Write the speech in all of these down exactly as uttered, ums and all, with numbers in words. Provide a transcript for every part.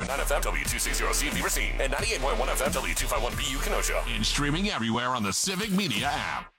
nine F M, W two sixty C V Racine, and ninety-eight point one F M, W two fifty-one B U Kenosha. And streaming everywhere on the Civic Media app.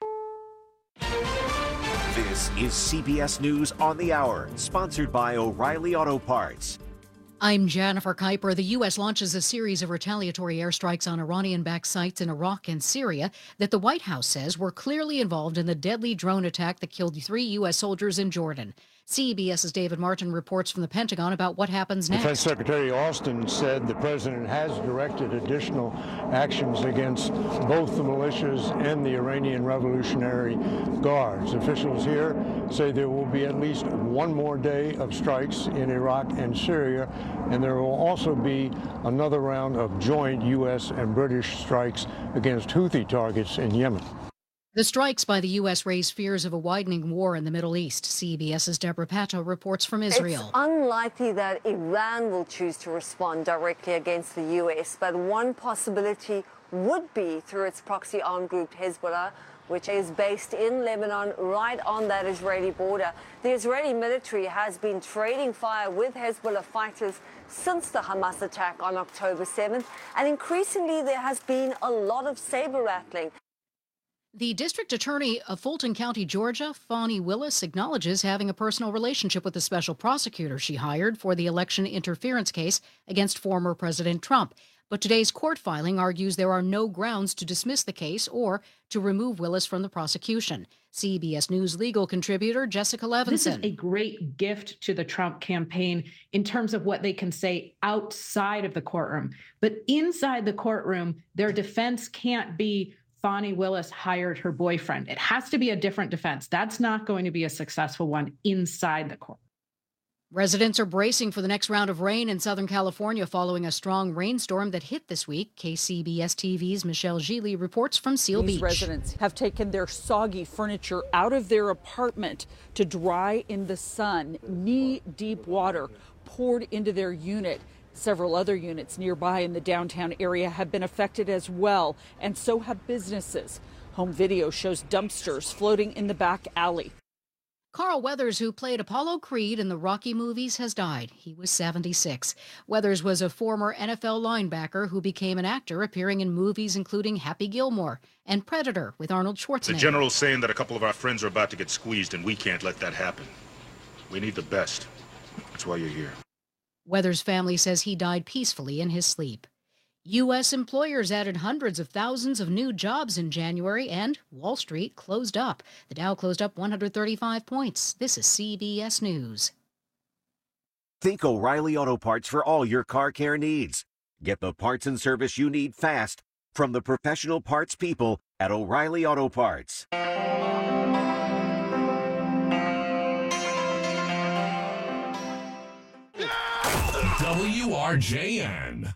This is C B S News on the Hour, sponsored by O'Reilly Auto Parts. I'm Jennifer Kuiper. The U S launches a series of retaliatory airstrikes on Iranian-backed sites in Iraq and Syria that the White House says were clearly involved in the deadly drone attack that killed three U S soldiers in Jordan. CBS's David Martin reports from the Pentagon about what happens next. Defense Secretary Austin said the president has directed additional actions against both the militias and the Iranian Revolutionary Guards. Officials here say there will be at least one more day of strikes in Iraq and Syria, and there will also be another round of joint U S and British strikes against Houthi targets in Yemen. The strikes by the U S raise fears of a widening war in the Middle East. CBS's Deborah Pato reports from Israel. It's unlikely that Iran will choose to respond directly against the U S, but one possibility would be through its proxy armed group Hezbollah, which is based in Lebanon, right on that Israeli border. The Israeli military has been trading fire with Hezbollah fighters since the Hamas attack on October seventh, and increasingly there has been a lot of saber rattling. The district attorney of Fulton County, Georgia, Fani Willis, acknowledges having a personal relationship with the special prosecutor she hired for the election interference case against former President Trump. But today's court filing argues there are no grounds to dismiss the case or to remove Willis from the prosecution. C B S News legal contributor Jessica Levinson. This is a great gift to the Trump campaign in terms of what they can say outside of the courtroom. But inside the courtroom, their defense can't be Fani Willis hired her boyfriend. It has to be a different defense. That's not going to be a successful one inside the court. Residents are bracing for the next round of rain in Southern California following a strong rainstorm that hit this week. K C B S T V's Michelle Gili reports from Seal These Beach. Residents have taken their soggy furniture out of their apartment to dry in the sun. Knee-deep water poured into their unit. Several other units nearby in the downtown area have been affected as well, and so have businesses. Home video shows dumpsters floating in the back alley. Carl Weathers, who played Apollo Creed in the Rocky movies, has died. He was seventy-six. Weathers was a former N F L linebacker who became an actor, appearing in movies including Happy Gilmore and Predator with Arnold Schwarzenegger. The general's saying that a couple of our friends are about to get squeezed, and we can't let that happen. We need the best. That's why you're here. Weathers' family says he died peacefully in his sleep. U S employers added hundreds of thousands of new jobs in January, and Wall Street closed up. The Dow closed up one hundred thirty-five points. This is C B S News. Think O'Reilly Auto Parts for all your car care needs. Get the parts and service you need fast from the professional parts people at O'Reilly Auto Parts. W R J N.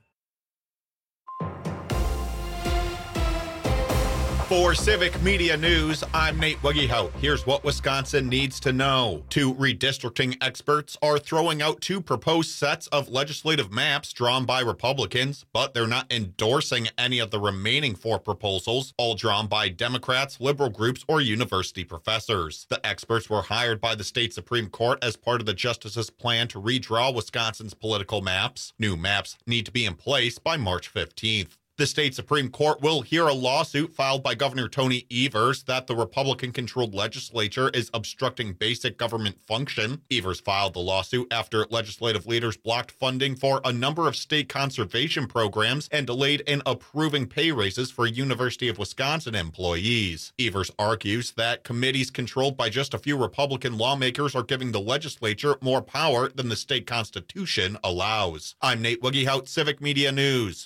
For Civic Media News, I'm Nate Wiggyhout. Here's what Wisconsin needs to know. Two redistricting experts are throwing out two proposed sets of legislative maps drawn by Republicans, but they're not endorsing any of the remaining four proposals, all drawn by Democrats, liberal groups, or university professors. The experts were hired by the state Supreme Court as part of the justices' plan to redraw Wisconsin's political maps. New maps need to be in place by March fifteenth. The state Supreme Court will hear a lawsuit filed by Governor Tony Evers that the Republican-controlled legislature is obstructing basic government function. Evers filed the lawsuit after legislative leaders blocked funding for a number of state conservation programs and delayed in approving pay raises for University of Wisconsin employees. Evers argues that committees controlled by just a few Republican lawmakers are giving the legislature more power than the state constitution allows. I'm Nate Wiggyhout, Civic Media News.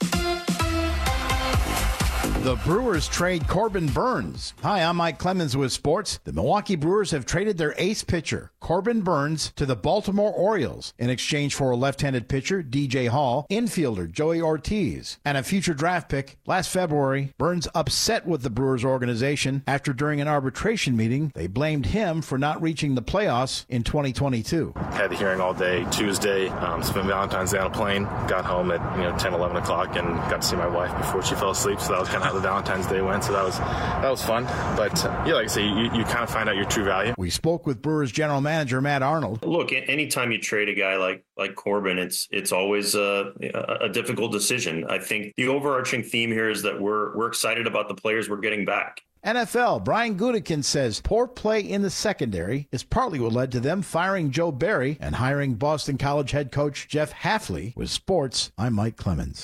The Brewers trade Corbin Burnes. Hi, I'm Mike Clemens with sports. The Milwaukee Brewers have traded their ace pitcher, Corbin Burnes, to the Baltimore Orioles in exchange for a left-handed pitcher, D J Hall, infielder Joey Ortiz, and a future draft pick. Last February, Burnes upset with the Brewers organization after during an arbitration meeting, they blamed him for not reaching the playoffs in twenty twenty-two. Had the hearing all day Tuesday, um, spent Valentine's Day on a plane, got home at you know ten, eleven o'clock, and got to see my wife before she fell asleep, so that was kind of how the Valentine's Day went, so that was that was fun. But uh, yeah, like I say, you, you kind of find out your true value. We spoke with Brewers general manager Matt Arnold. Look, anytime you trade a guy like like Corbin, it's it's always a, a difficult decision. I think the overarching theme here is that we're we're excited about the players we're getting back. N F L, Brian Gutekunst says poor play in the secondary is partly what led to them firing Joe Barry and hiring Boston College head coach Jeff Hafley. With sports, I'm Mike Clemens.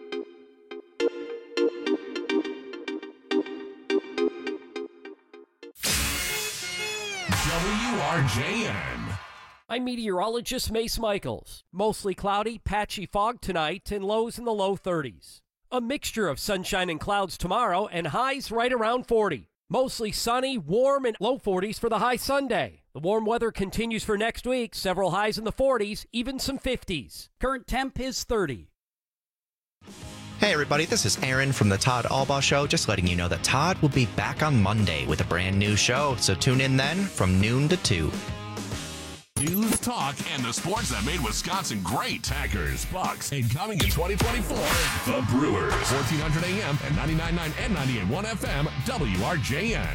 W R J N. I'm meteorologist Mace Michaels. Mostly cloudy, patchy fog tonight, and lows in the low thirties. A mixture of sunshine and clouds tomorrow, and highs right around forty. Mostly sunny, warm, and low forties for the high Sunday. The warm weather continues for next week, several highs in the forties, even some fifties. Current temp is thirty. Hey everybody, this is Aaron from the Todd Albaugh Show, just letting you know that Todd will be back on Monday with a brand new show, so tune in then from noon to two. News, talk, and the sports that made Wisconsin great. Packers, Bucks, and coming in twenty twenty-four, the Brewers. fourteen hundred A M and ninety-nine point nine and ninety-eight point one F M, W R J N.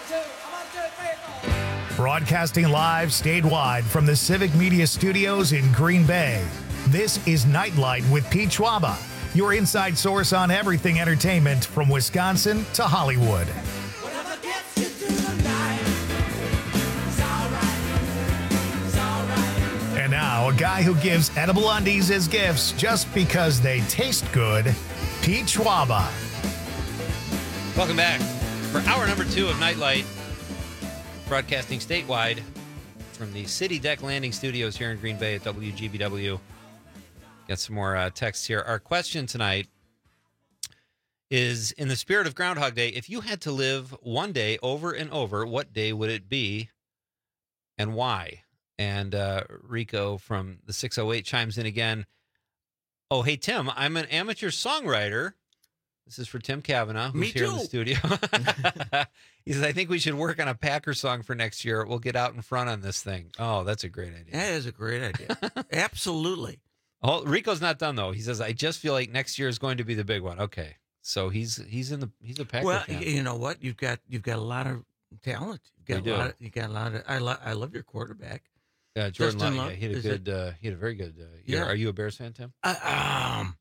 Broadcasting live statewide from the Civic Media Studios in Green Bay. This is Nightlight with Pete Schwaba, your inside source on everything entertainment from Wisconsin to Hollywood. And now, a guy who gives edible undies as gifts just because they taste good, Pete Schwaba. Welcome back for hour number two of Nightlight, broadcasting statewide from the City Deck Landing Studios here in Green Bay at W G B W. Got some more uh, texts here. Our question tonight is, in the spirit of Groundhog Day, if you had to live one day over and over, what day would it be and why? And uh, Rico from the six oh eight chimes in again. Oh, hey, Tim, I'm an amateur songwriter. This is for Tim Kavanaugh, who's Me here too. in the studio. He says, I think we should work on a Packer song for next year. We'll get out in front on this thing. Oh, that's a great idea. That is a great idea. Absolutely. Oh, Rico's not done though. He says, I just feel like next year is going to be the big one. Okay, so he's he's in the he's a Packer Well, fan. you know what? You've got you've got a lot of talent. You've got We a do. lot. Of, you got a lot of. I lo- I love your quarterback. Yeah, Jordan Justin Love. Love, Yeah, he had a is good. it- Uh, he had a very good uh, year. Yeah. Are you a Bears fan, Tim? Uh, um.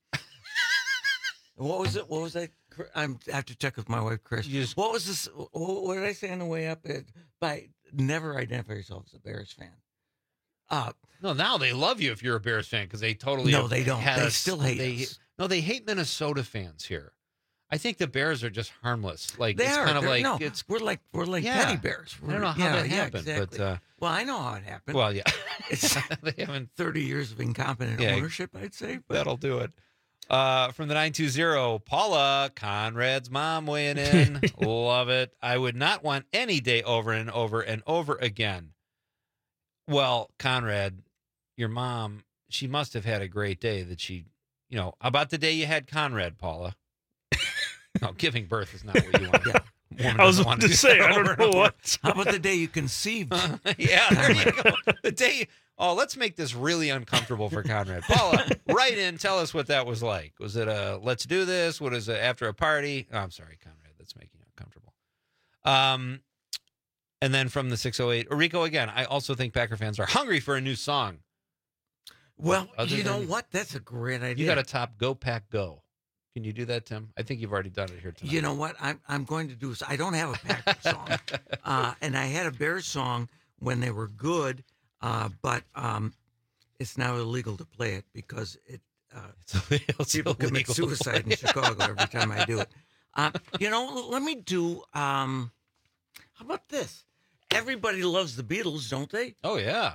What was it? What was that? I'm, I have to check with my wife, Chris. What was this? What, what did I say on the way up? It, by never identify yourself as a Bears fan. Uh, No, now they love you if you're a Bears fan because they totally No, have they don't. had They us- still hate they, us. No, they hate Minnesota fans here. I think the Bears are just harmless. Like they it's are. kind of They're- like no, it's we're like we're like Yeah. teddy bears. I don't know how yeah, that yeah, happened, exactly. but uh, well, I know how it happened. well, yeah, It's they haven't. thirty years of incompetent Yeah, ownership, I'd say. But That'll do it. Uh, from the nine two zero, Paula, Conrad's mom weighing in. Love it. I would not want any day over and over and over again. Well, Conrad, your mom, she must have had a great day that she, you know, about the day you had Conrad, Paula. No, giving birth is not what you want. Yeah. Woman I was doesn't about want to do say, that I don't over and know over. what. How about the day you conceived? Yeah, there you go. The day. Oh, let's make this really uncomfortable for Conrad. Paula, write in. Tell us what that was like. Was it a let's do this? What is it after a party? Oh, I'm sorry, Conrad. That's making you uncomfortable. Um, and then from the six oh eight, Rico again. I also think Packer fans are hungry for a new song. Well, Other you know than- what? That's a great idea. You got to top Go Pack Go. Can you do that, Tim? I think you've already done it here tonight. You know what? I'm I'm going to do. I don't have a Packers song, uh, and I had a Bears song when they were good, uh, but um, it's now illegal to play it because it uh, it's people commit illegal to suicide play in Chicago every time I do it. Uh, you know, let me do. Um, how about this? Everybody loves the Beatles, don't they? Oh yeah.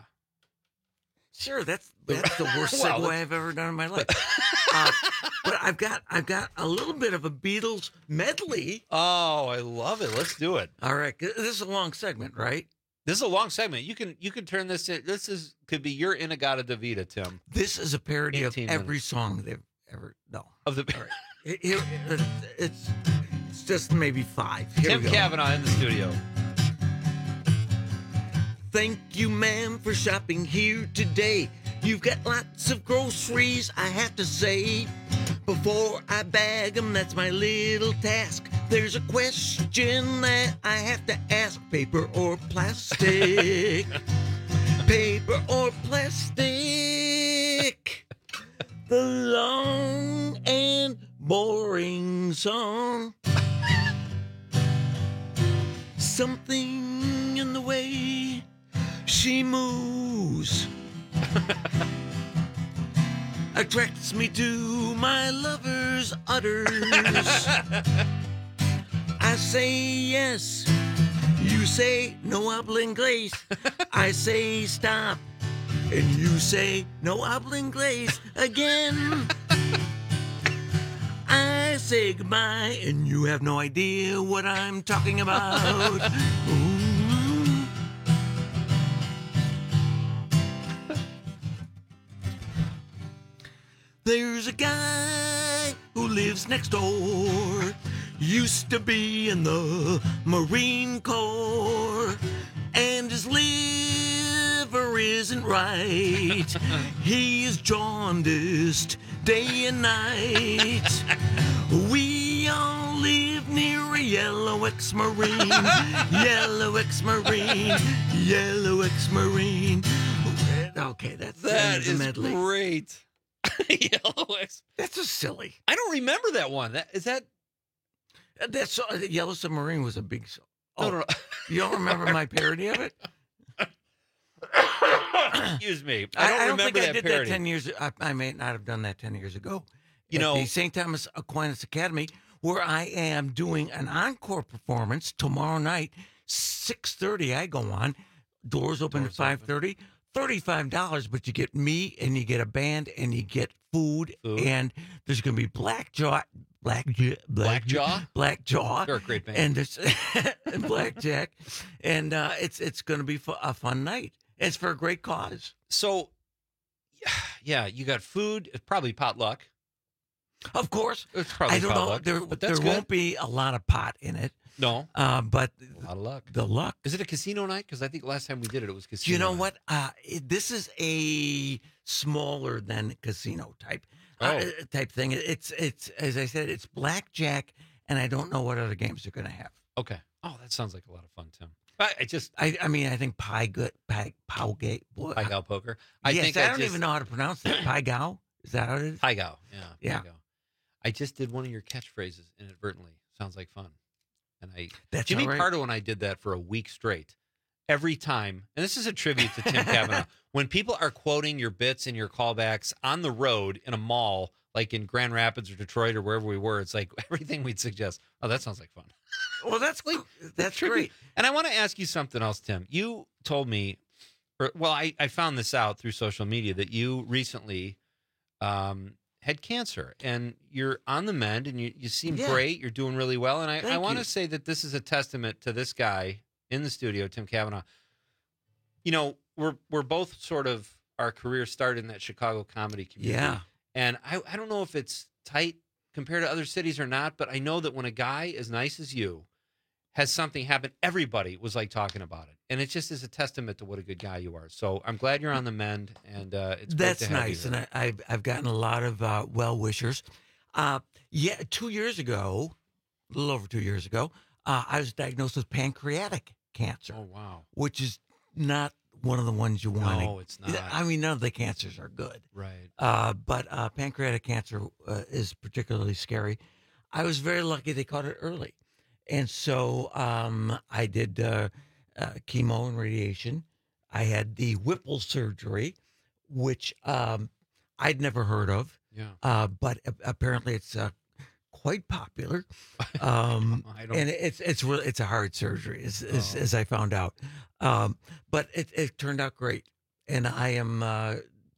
Sure, that's that's the worst Well, segue that's- I've ever done in my life. uh, but I've got I've got a little bit of a Beatles medley. Oh, I love it. Let's do it. All right, this is a long segment, right? This is a long segment. You can you can turn this. In, this is could be your Inagata Davida, Tim. This is a parody of eighteen every minutes. song they've ever no. Of the All right. Here, it's it's just maybe five. Here Tim we go. Kavanaugh in the studio. Thank you, ma'am, for shopping here today. You've got lots of groceries, I have to say. before I bag 'em, that's my little task. There's a question that I have to ask. Paper or plastic? Paper or plastic? The long and boring song. Something in the way she moves attracts me to my lover's udders. I say yes, you say no habla inglés. I say stop, and you say no habla inglés again. I say goodbye, and you have no idea what I'm talking about. Ooh. There's a guy who lives next door, used to be in the Marine Corps, and his liver isn't right. He is jaundiced day and night. We all live near a yellow ex-Marine, yellow ex-Marine, yellow ex-Marine. Okay, that's That the is medley. great. Yellow X. That's just silly. I don't remember that one. That is that. That's uh, Yellow Submarine was a big song. Oh, No, no, no. You don't remember my parody of it? Excuse me. I don't I, I remember don't think that I did parody. that ten years. I, I may not have done that ten years ago. You at know- the Saint Thomas Aquinas Academy, where I am doing an encore performance tomorrow night, six thirty. I go on. Doors open Doors at five thirty. Thirty-five dollars, but you get me, and you get a band, and you get food, Food. and there's going to be Black Jaw, Black Jaw, Black Jaw? Black Jaw. They're a great band. And there's and Blackjack, and uh, it's it's going to be fu- a fun night. It's for a great cause. So, yeah, you got food. It's probably potluck. Of course, It's probably I don't know. potluck. There, but there that's won't good. be a lot of pot in it, No, uh, but a lot of luck. the luck. Is it a casino night? Because I think last time we did it, it was casino. Do you know night. what? Uh, it, this is a smaller than casino type uh, Oh. type thing. It's it's as I said, it's blackjack, and I don't know what other games they're going to have. Okay. Oh, that sounds like a lot of fun, Tim. I, I just I, I mean, I think pie good pie pow gate. Pai Gow poker. I yes, think I I don't just, even know how to pronounce that. Pie gow. Is that how it is? Pai Gow. Yeah. Yeah. Pai Gow. I just did one of your catchphrases inadvertently. Sounds like fun. And I That's Jimmy all right. Pardo and I did that for a week straight. Every time, and this is a tribute to Tim Kavanaugh, when people are quoting your bits and your callbacks on the road in a mall, like in Grand Rapids or Detroit or wherever we were, it's like everything we'd suggest. Oh, that sounds like fun. Well, that's Like, that's tribute. great. And I want to ask you something else, Tim. You told me, or, well, I, I found this out through social media that you recently um, had cancer and you're on the mend and you, you seem Yeah. great. You're doing really well. And I, I Thank want you. to say that this is a testament to this guy in the studio, Tim Kavanaugh. You know, we're we're both sort of, our career started in that Chicago comedy community. Yeah. And I, I don't know if it's tight compared to other cities or not, but I know that when a guy as nice as you has something happen, everybody was like talking about it. And it just is a testament to what a good guy you are. So I'm glad you're on the mend, and uh, it's great That's to have nice, you and here. I, I've I've gotten a lot of uh, well wishers. Uh, yeah, two years ago, a little over two years ago, uh, I was diagnosed with pancreatic cancer, Oh, wow. which is not one of the ones you want. No, it's not. I mean, none of the cancers are good, Right. uh, but uh, pancreatic cancer uh, is particularly scary. I was very lucky they caught it early, and so um, I did uh, uh, chemo and radiation. I had the Whipple surgery, which um, I'd never heard of. Yeah. Uh, but a- apparently it's uh, quite popular. Um, I don't- and it's it's really it's a hard surgery, as as, Oh. as I found out. Um, but it, it turned out great, and I am uh,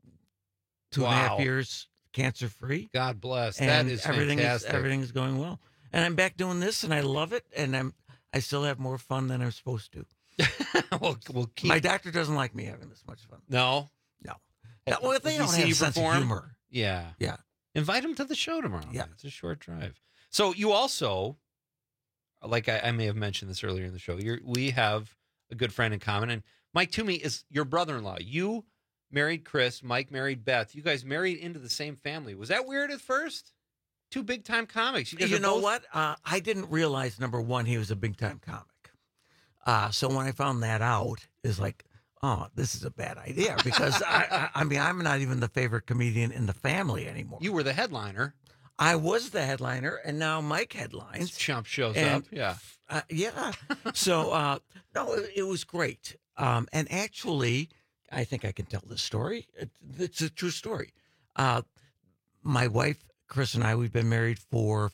two and a half Wow. years cancer free. God bless. And that is everything fantastic. is everything is going well, and I'm back doing this, and I love it, and I'm I still have more fun than I'm supposed to. we'll, we'll keep. My doctor doesn't like me having this much fun. No. No. No, well, they Does he don't see have you a sense perform? of humor. Yeah. Yeah. Invite him to the show tomorrow. Yeah. It's a short drive. So you also, like I, I may have mentioned this earlier in the show, you're, we have a good friend in common. And Mike Toomey is your brother-in-law. You married Chris. Mike married Beth. You guys married into the same family. Was that weird at first? two big time comics. You, guys You are know both- what? Uh, I didn't realize, number one, he was a big time comic. Uh, so when I found that out, it's like, oh, this is a bad idea because I, I, I mean, I'm not even the favorite comedian in the family anymore. You were the headliner. I was the headliner, and now Mike headlines. Chump shows And, up. Yeah. Uh, yeah. So, uh, no, it, it was great. Um, and actually, I think I can tell this story. It, it's a true story. Uh, my wife, Chris, and I, we've been married for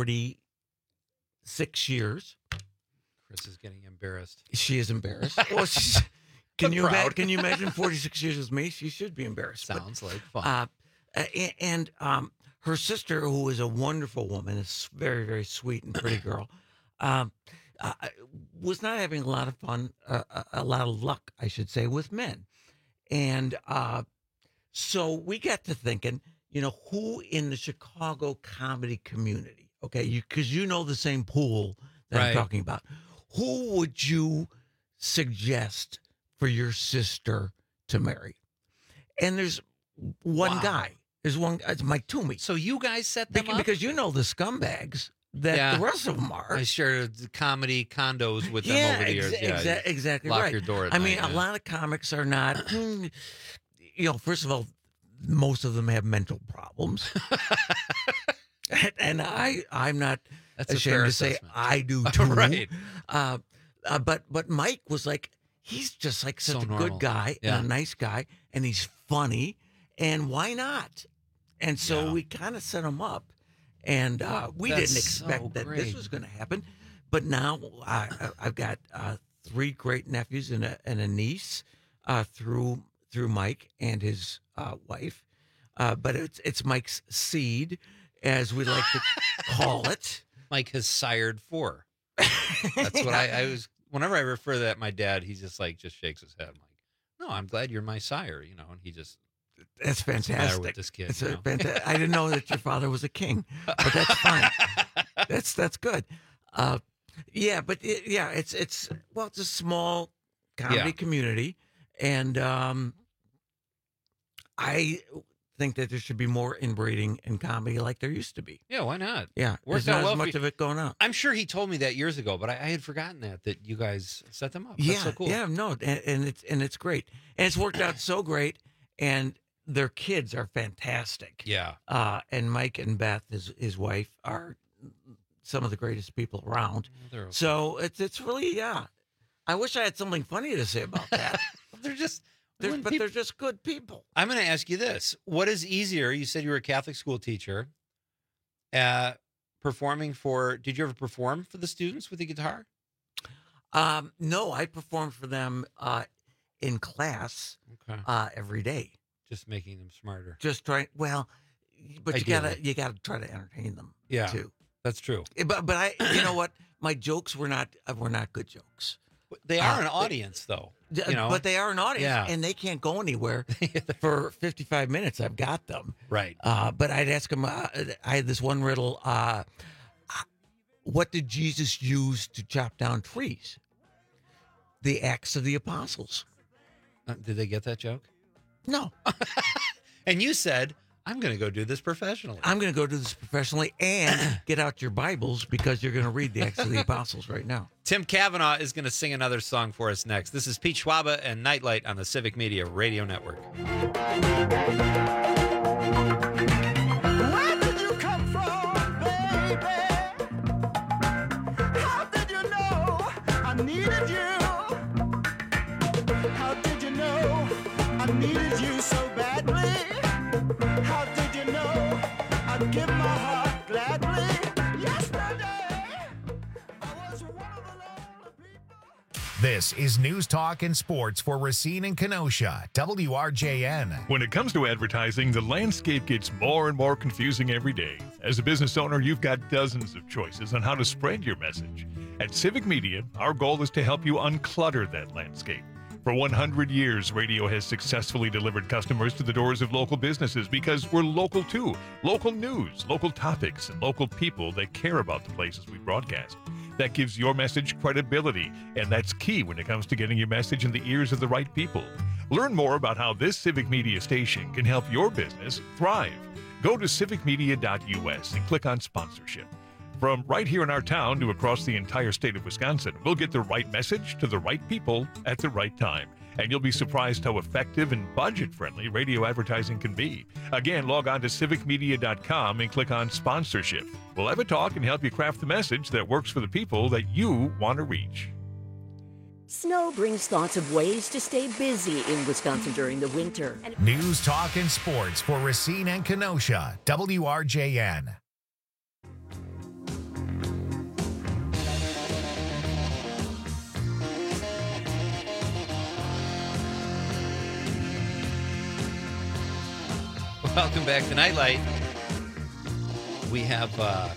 forty-six years. Chris is getting embarrassed. She is embarrassed. Well, she's, can But you proud. imagine, can you imagine forty-six years with me? She should be embarrassed. But, Sounds like fun. uh, a- and um, her sister, who is a wonderful woman, is very, very sweet and pretty girl, um, uh, was not having a lot of fun, uh, a, a lot of luck, I should say, with men. And uh, so we got to thinking, you know, who in the Chicago comedy community, okay, you because you know the same pool that Right. I'm talking about, who would you suggest for your sister to marry? And there's one Wow. guy. There's one. It's Mike Toomey. So you guys set them Because, up? because you know the scumbags that Yeah. the rest of them are. I shared the comedy condos with them yeah, over the years. exa- yeah, exa- exactly lock right. your door at I night, mean, yeah. a lot of comics are not. You know, first of all, most of them have mental problems, and, and I, I'm not That's a ashamed fair to say assessment. I do too. Right. Uh, uh, but but Mike was like, he's just like such So a normal. good guy Yeah. and a nice guy, and he's funny, and why not? And so Yeah. we kind of set him up, and uh, we didn't That's expect so that this great. was going to happen. But now I, I- I've got uh, three great nephews and a, and a niece uh, through through Mike and his uh, wife. Uh, but it's it's Mike's seed, as we like to call it. Mike has sired four. That's what I, I was. Whenever I refer to that to my dad, he just like just shakes his head. I'm like, no, I'm glad you're my sire. You know, and he just That's what's the matter fantastic. with this kid. It's you a know? fanta- I didn't know that your father was a king, but that's fine. that's that's good. Uh, yeah, but it, yeah, it's it's well, it's a small comedy Yeah. community, and um, I think that there should be more inbreeding in comedy like there used to be. Yeah, why not? Yeah, Worked there's out not well as for much you. of it going on. I'm sure he told me that years ago, but I, I had forgotten that that you guys set them up. That's Yeah, so cool. yeah, no, and, and it's and it's great, and it's worked out so great, and their kids are fantastic. Yeah. Uh, and Mike and Beth, his his wife, are some of the greatest people around. They're okay. So it's it's really yeah. I wish I had something funny to say about that. They're just. They're, when but peop- they're just good people. I'm going to ask you this: what is easier? You said you were a Catholic school teacher. Uh, performing for? Did you ever perform for the students with the guitar? Um, no, I perform for them uh, in class Okay. uh, every day. Just making them smarter. Just trying. Well, but you Ideally. gotta you gotta try to entertain them. Yeah. too. That's true. Eh, But but I you know what, my jokes were not uh, were not good jokes. They are Uh, an audience, though. D- You know, But they are an audience, Yeah. and they can't go anywhere for fifty-five minutes. I've got them. right. Uh, but I'd ask them, uh, I had this one riddle, uh, what did Jesus use to chop down trees? The axe of the apostles. Uh, did they get that joke? No. And you said, "I'm going to go do this professionally." I'm going to go do this professionally and get out your Bibles because you're going to read the Acts of the Apostles right now. Tim Kavanaugh is going to sing another song for us next. This is Pete Schwaba and Nightlight on the Civic Media Radio Network. Where did you come from, baby? How did you know I needed you? How did you know I needed you so badly? How did you know I'd give my heart gladly? Yesterday, I was one of the lonely people. This is News Talk and Sports for Racine and Kenosha, W R J N. When it comes to advertising, the landscape gets more and more confusing every day. As a business owner, you've got dozens of choices on how to spread your message. At Civic Media, our goal is to help you unclutter that landscape. For one hundred years, radio has successfully delivered customers to the doors of local businesses because we're local too. Local news, local topics, and local people that care about the places we broadcast. That gives your message credibility, and that's key when it comes to getting your message in the ears of the right people. Learn more about how this Civic Media station can help your business thrive. Go to civic media dot U S and click on sponsorship. From right here in our town to across the entire state of Wisconsin, we'll get the right message to the right people at the right time. And you'll be surprised how effective and budget-friendly radio advertising can be. Again, log on to civic media dot com and click on sponsorship. We'll have a talk and help you craft the message that works for the people that you want to reach. Snow brings thoughts of ways to stay busy in Wisconsin during the winter. News, talk, and sports for Racine and Kenosha. W R J N. Welcome back to Nightlight. We have uh,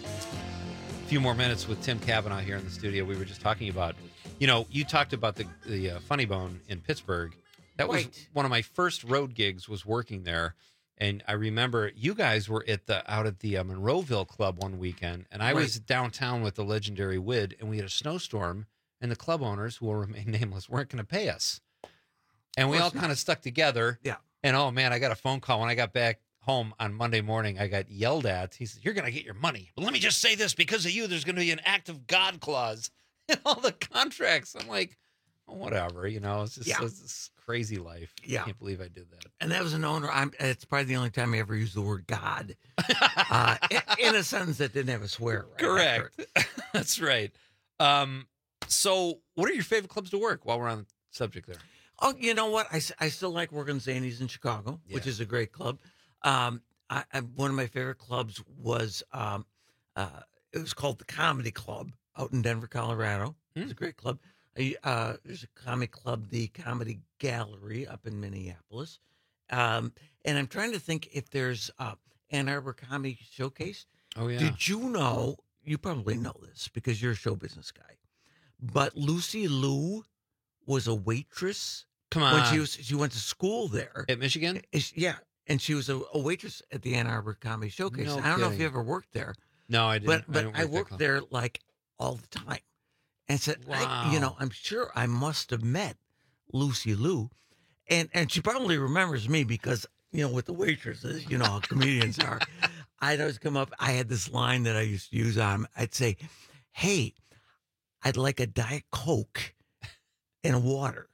a few more minutes with Tim Cavanaugh here in the studio. We were just talking about, you know, you talked about the the uh, Funny Bone in Pittsburgh. That was Right. one of my first road gigs, was working there. And I remember you guys were at the out at the uh, Monroeville Club one weekend, and I was Right. downtown with the legendary Wid, and we had a snowstorm, and the club owners, who will remain nameless, weren't going to pay us. And we Of all course kind of stuck together. Yeah. And oh man, I got a phone call when I got back home on Monday morning. I got yelled at. He said, "You're going to get your money. But let me just say this, because of you, there's going to be an act of God clause in all the contracts." I'm like, oh, whatever, you know, it's just Yeah. it's this crazy life. Yeah. I can't believe I did that. And that was an owner. I'm, it's probably the only time I ever used the word God uh, in, in a sentence that didn't have a swear. Right Correct. That's right. Um, so what are your favorite clubs to work while we're on the subject there? Oh, you know what? I, s- I still like working Zanies in Chicago, which Yeah. is a great club. Um, I, I, one of my favorite clubs was, um, uh, it was called the Comedy Club out in Denver, Colorado. It's a great club. I, uh, there's a comic club, the Comedy Gallery up in Minneapolis. Um, and I'm trying to think if there's uh, Ann Arbor Comedy Showcase. Oh, yeah. Did you know, you probably know this because you're a show business guy, but Lucy Liu was a waitress. Come When she on. was, she went to school there. At Michigan? Is- Yeah. And she was a, a waitress at the Ann Arbor Comedy Showcase. No I don't know if kidding. you ever worked there. No, I didn't. But I but didn't I, work that worked club. there like all the time. And said, I, you Wow. know, I'm sure I must have met Lucy Liu. And and she probably remembers me because, you know, with the waitresses, you know how comedians are. I'd always come up, I had this line that I used to use on 'em. I'd say, "Hey, I'd like a Diet Coke and water."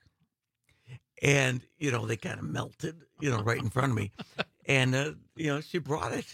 And, you know, they kind of melted, you know, right in front of me. And, uh, you know, she brought it.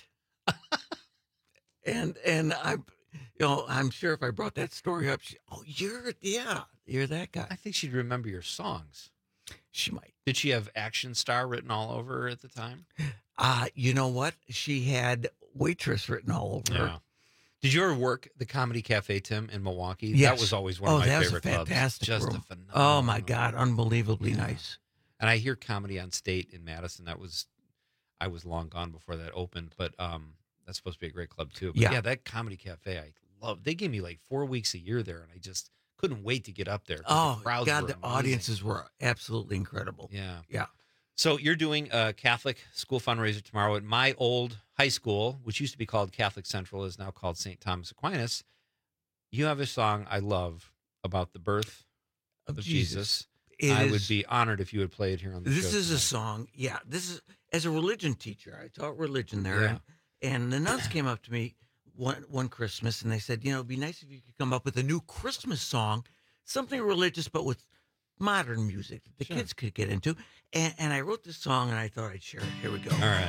and, and I, you know, I'm sure if I brought that story up, she, oh, you're, yeah, you're that guy. I think she'd remember your songs. She might. Did she have Action Star written all over her at the time? Uh, you know what? She had waitress written all over her. Yeah. Did you ever work the Comedy Cafe, Tim, in Milwaukee? Yes. That was always one oh, of my that favorite was a clubs. fantastic Just room. a phenomenal. Oh, my God. Unbelievably Yeah. nice. And I hear Comedy on State in Madison. That was, I was long gone before that opened, but um, that's supposed to be a great club too. But yeah, Yeah. that Comedy Cafe, I love. They gave me like four weeks a year there, and I just couldn't wait to get up there. 'cause Oh, the crowds God, were the amazing. audiences were absolutely incredible. Yeah. Yeah. So you're doing a Catholic school fundraiser tomorrow at my old high school, which used to be called Catholic Central, is now called Saint Thomas Aquinas. You have a song I love about the birth of, Of Jesus. Jesus. It I would is- be honored if you would play it here on the This show. is a tonight. song. Yeah, this is as a religion teacher. I taught religion there, Yeah. and, and the nuns came up to me one one Christmas, and they said, you know, it'd be nice if you could come up with a new Christmas song, something religious but with modern music that the Sure. kids could get into. And, and I wrote this song, and I thought I'd share it. Here we go. All right.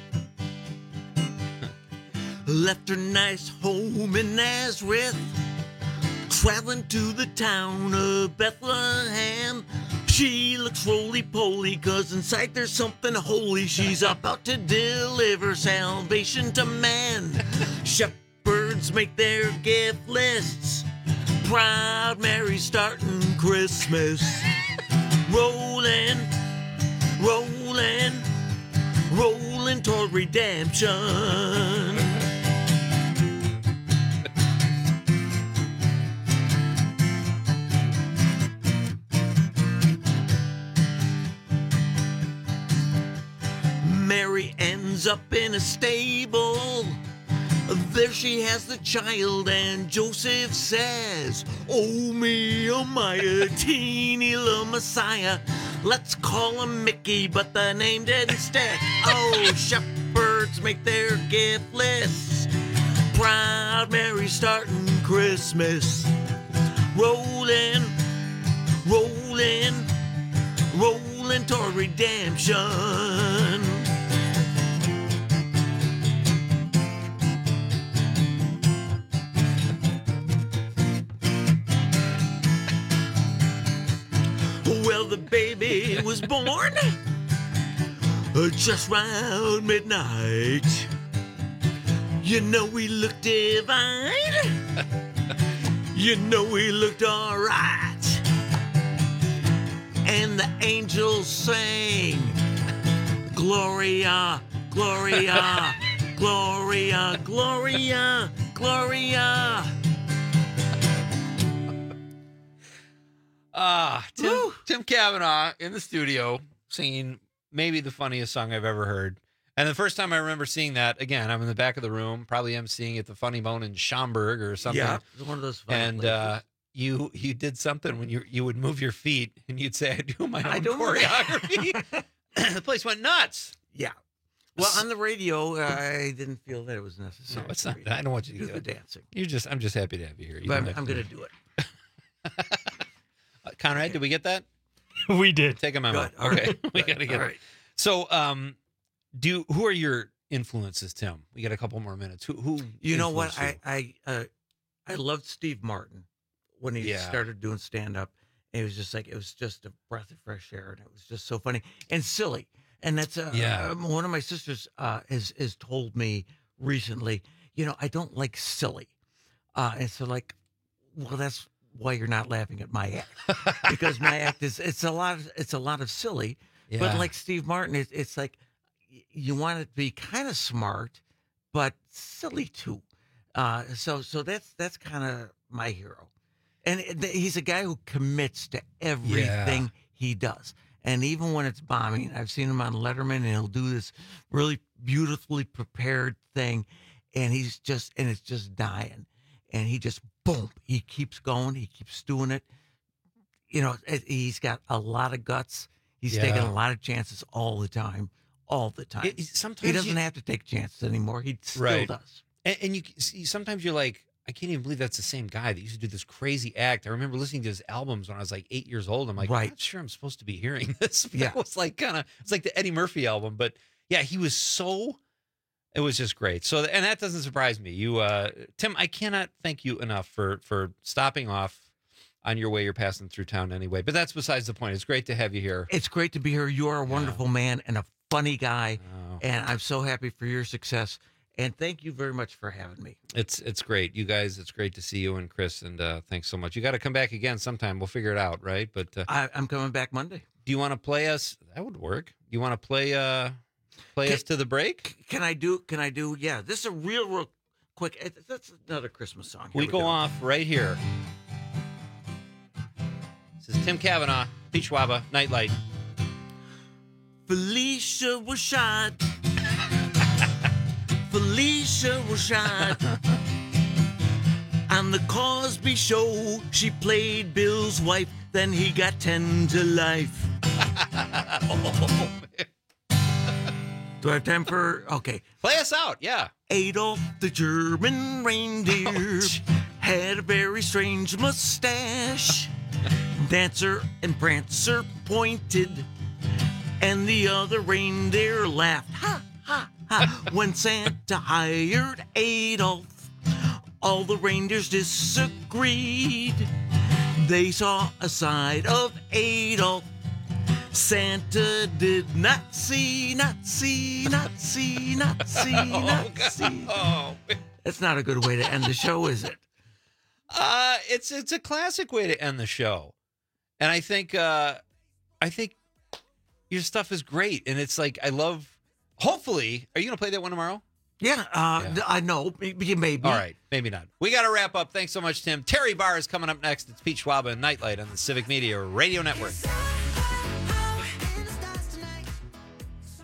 Left her nice home in Nazareth, traveling to the town of Bethlehem. She looks roly-poly, cause inside there's something holy. She's about to deliver salvation to man. Shepherds make their gift lists. Proud Mary starting Christmas. Rolling, rolling, rolling toward redemption. Mary ends up in a stable. There she has the child, and Joseph says, "Oh me, oh my, a teeny little Messiah. Let's call him Mickey, but the name didn't stick." Oh, shepherd clerks make their gift lists. Proud Mary starting Christmas. Rolling, rolling, rolling toward redemption. Well, the baby was born uh, just round midnight. You know he looked divine. You know he looked all right. And the angels sang, Gloria, Gloria, Gloria, Gloria, Gloria. Ah, Tim, Tim Cavanaugh in the studio singing maybe the funniest song I've ever heard. And the first time I remember seeing that, again, I'm in the back of the room, probably emceeing at the Funny Bone in Schaumburg or something. Yeah, one of those funny And uh, you you did something when you you would move your feet and you'd say, I do my own I don't- choreography. The place went nuts. Yeah. Well, on the radio, uh, I didn't feel that it was necessary. No, it's not. I don't want you to do do the it. dancing. You just, I'm just happy to have you here. You But don't I'm, have I'm to going to do it. Uh, Conrad, did we get that? We did. Take a memo. Good. All Okay, right. we Good. got to get All it. right. So, um, do who are your influences, Tim? We got a couple more minutes. Who? who You know what? influenced I I uh, I loved Steve Martin when he Yeah. started doing stand up. It was just like it was just a breath of fresh air, and it was just so funny and silly. And that's uh, Yeah. um, one of my sisters uh, has has told me recently. You know, I don't like silly, uh, and so like, well, that's why you're not laughing at my act because my act is it's a lot of, it's a lot of silly. Yeah. But like Steve Martin, it's, it's like y- you want it to be kind of smart, but silly too. Uh, so so that's that's kind of my hero, and it- he's a guy who commits to everything he does. And even when it's bombing, I've seen him on Letterman, and he'll do this really beautifully prepared thing, and he's just and it's just dying, and he just boom, he keeps going, he keeps doing it. You know, it- he's got a lot of guts. He's Yeah. taking a lot of chances all the time, all the time. It- it- sometimes he doesn't you- have to take chances anymore. He still Right. does. And, and you see, sometimes you're like, I can't even believe that's the same guy that used to do this crazy act. I remember listening to his albums when I was like eight years old. I'm like, I'm Right. not sure I'm supposed to be hearing this. Yeah. That was like kind of, it's like the Eddie Murphy album, but yeah, he was so, it was just great. So, and that doesn't surprise me. You, uh, Tim, I cannot thank you enough for, for stopping off on your way. You're passing through town anyway, but that's besides the point. It's great to have you here. It's great to be here. You are a wonderful man and a funny guy, Oh. and I'm so happy for your success. And thank you very much for having me. It's it's great, you guys. It's great to see you and Chris, and uh, thanks so much. You got to come back again sometime. We'll figure it out, right? But uh, I, I'm coming back Monday. do you want to play us? That would work. Do you want to play uh play Can- us to the break? Can I do? Can I do? Yeah, this is a real, real quick. it- That's another Christmas song. Here We go off right here. This is Tim Cavanaugh, Peach Waba, Nightlight. Felicia was shot. Felicia was shot. On the Cosby Show, she played Bill's wife. Then he got ten to life. Do I have time for? Okay. Play us out, yeah. Adolf the German reindeer had a very strange mustache. Dancer and Prancer pointed, and the other reindeer laughed. Ha, ha, ha. When Santa hired Adolf, all the reindeers disagreed. They saw a side of Adolf Santa did not see, not see, not see, not see, not see. Oh, That's not a good way to end the show, is it? Uh, it's it's a classic way to end the show, and I think uh, I think your stuff is great, and it's like I love. Hopefully, are you going to play that one tomorrow? Yeah, uh, Yeah. I know. Maybe. maybe. All right, maybe not. We got to wrap up. Thanks so much, Tim. Terry Barr is coming up next. It's Pete Schwab and Nightlight on the Civic Media Radio Network.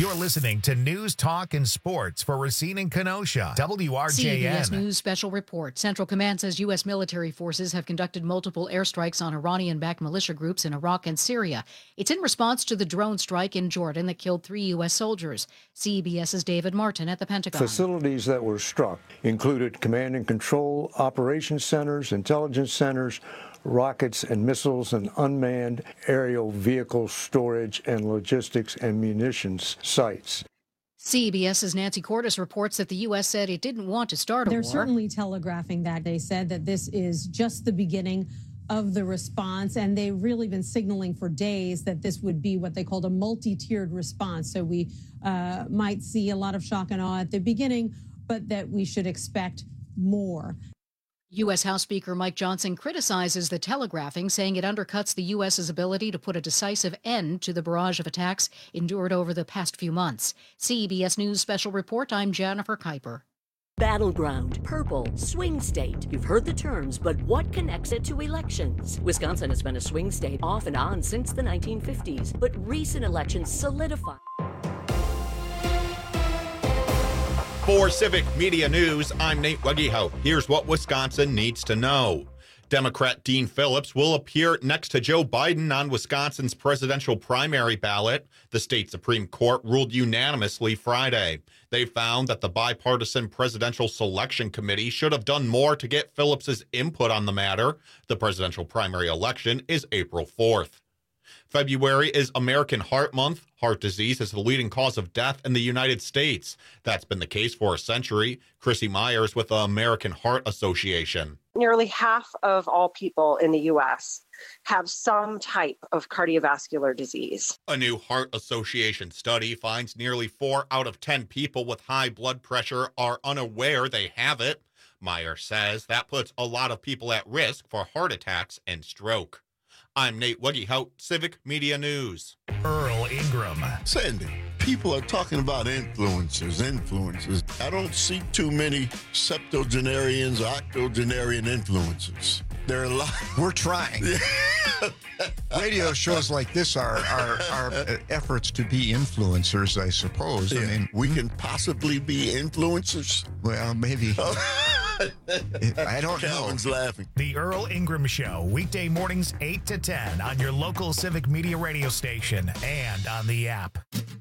You're listening to News, Talk, and Sports for Racine and Kenosha. W R J N. C B S News special report. Central Command says U S military forces have conducted multiple airstrikes on Iranian-backed militia groups in Iraq and Syria. It's in response to the drone strike in Jordan that killed three U S soldiers. CBS's David Martin at the Pentagon. Facilities that were struck included command and control, operations centers, intelligence centers, rockets and missiles, and unmanned aerial vehicle storage and logistics and munitions sites. CBS's Nancy Cordes reports that the U S said it didn't want to start a They're war. certainly telegraphing that. They said that this is just the beginning of the response, and they've really been signaling for days that this would be what they called a multi-tiered response. So we uh, might see a lot of shock and awe at the beginning, but that we should expect more. U S House Speaker Mike Johnson criticizes the telegraphing, saying it undercuts the U S's ability to put a decisive end to the barrage of attacks endured over the past few months. C B S News Special Report, I'm Jennifer Kuiper. Battleground, purple, swing state. You've heard the terms, but what connects it to elections? Wisconsin has been a swing state off and on since the nineteen fifties, but recent elections solidify. For Civic Media News, I'm Nate Wuggyhout. Here's what Wisconsin needs to know. Democrat Dean Phillips will appear next to Joe Biden on Wisconsin's presidential primary ballot. The state Supreme Court ruled unanimously Friday. They found that the bipartisan Presidential Selection Committee should have done more to get Phillips's input on the matter. The presidential primary election is April fourth. February is American Heart Month. Heart disease is the leading cause of death in the United States. That's been the case for a century. Chrissy Myers with the American Heart Association. Nearly half of all people in the U S have some type of cardiovascular disease. A new Heart Association study finds nearly four out of ten people with high blood pressure are unaware they have it. Myers says that puts a lot of people at risk for heart attacks and stroke. I'm Nate Wuggyhout, Civic Media News. Earl Ingram. Sandy, people are talking about influencers, influencers. I don't see too many septuagenarians, octogenarian influencers. There are a lot. We're trying. Radio shows like this are, are, are efforts to be influencers, I suppose. Yeah. I mean, we can possibly be influencers. Well, maybe. I don't Calvin's know. laughing. The Earl Ingram Show, weekday mornings eight to ten on your local Civic Media radio station and on the app.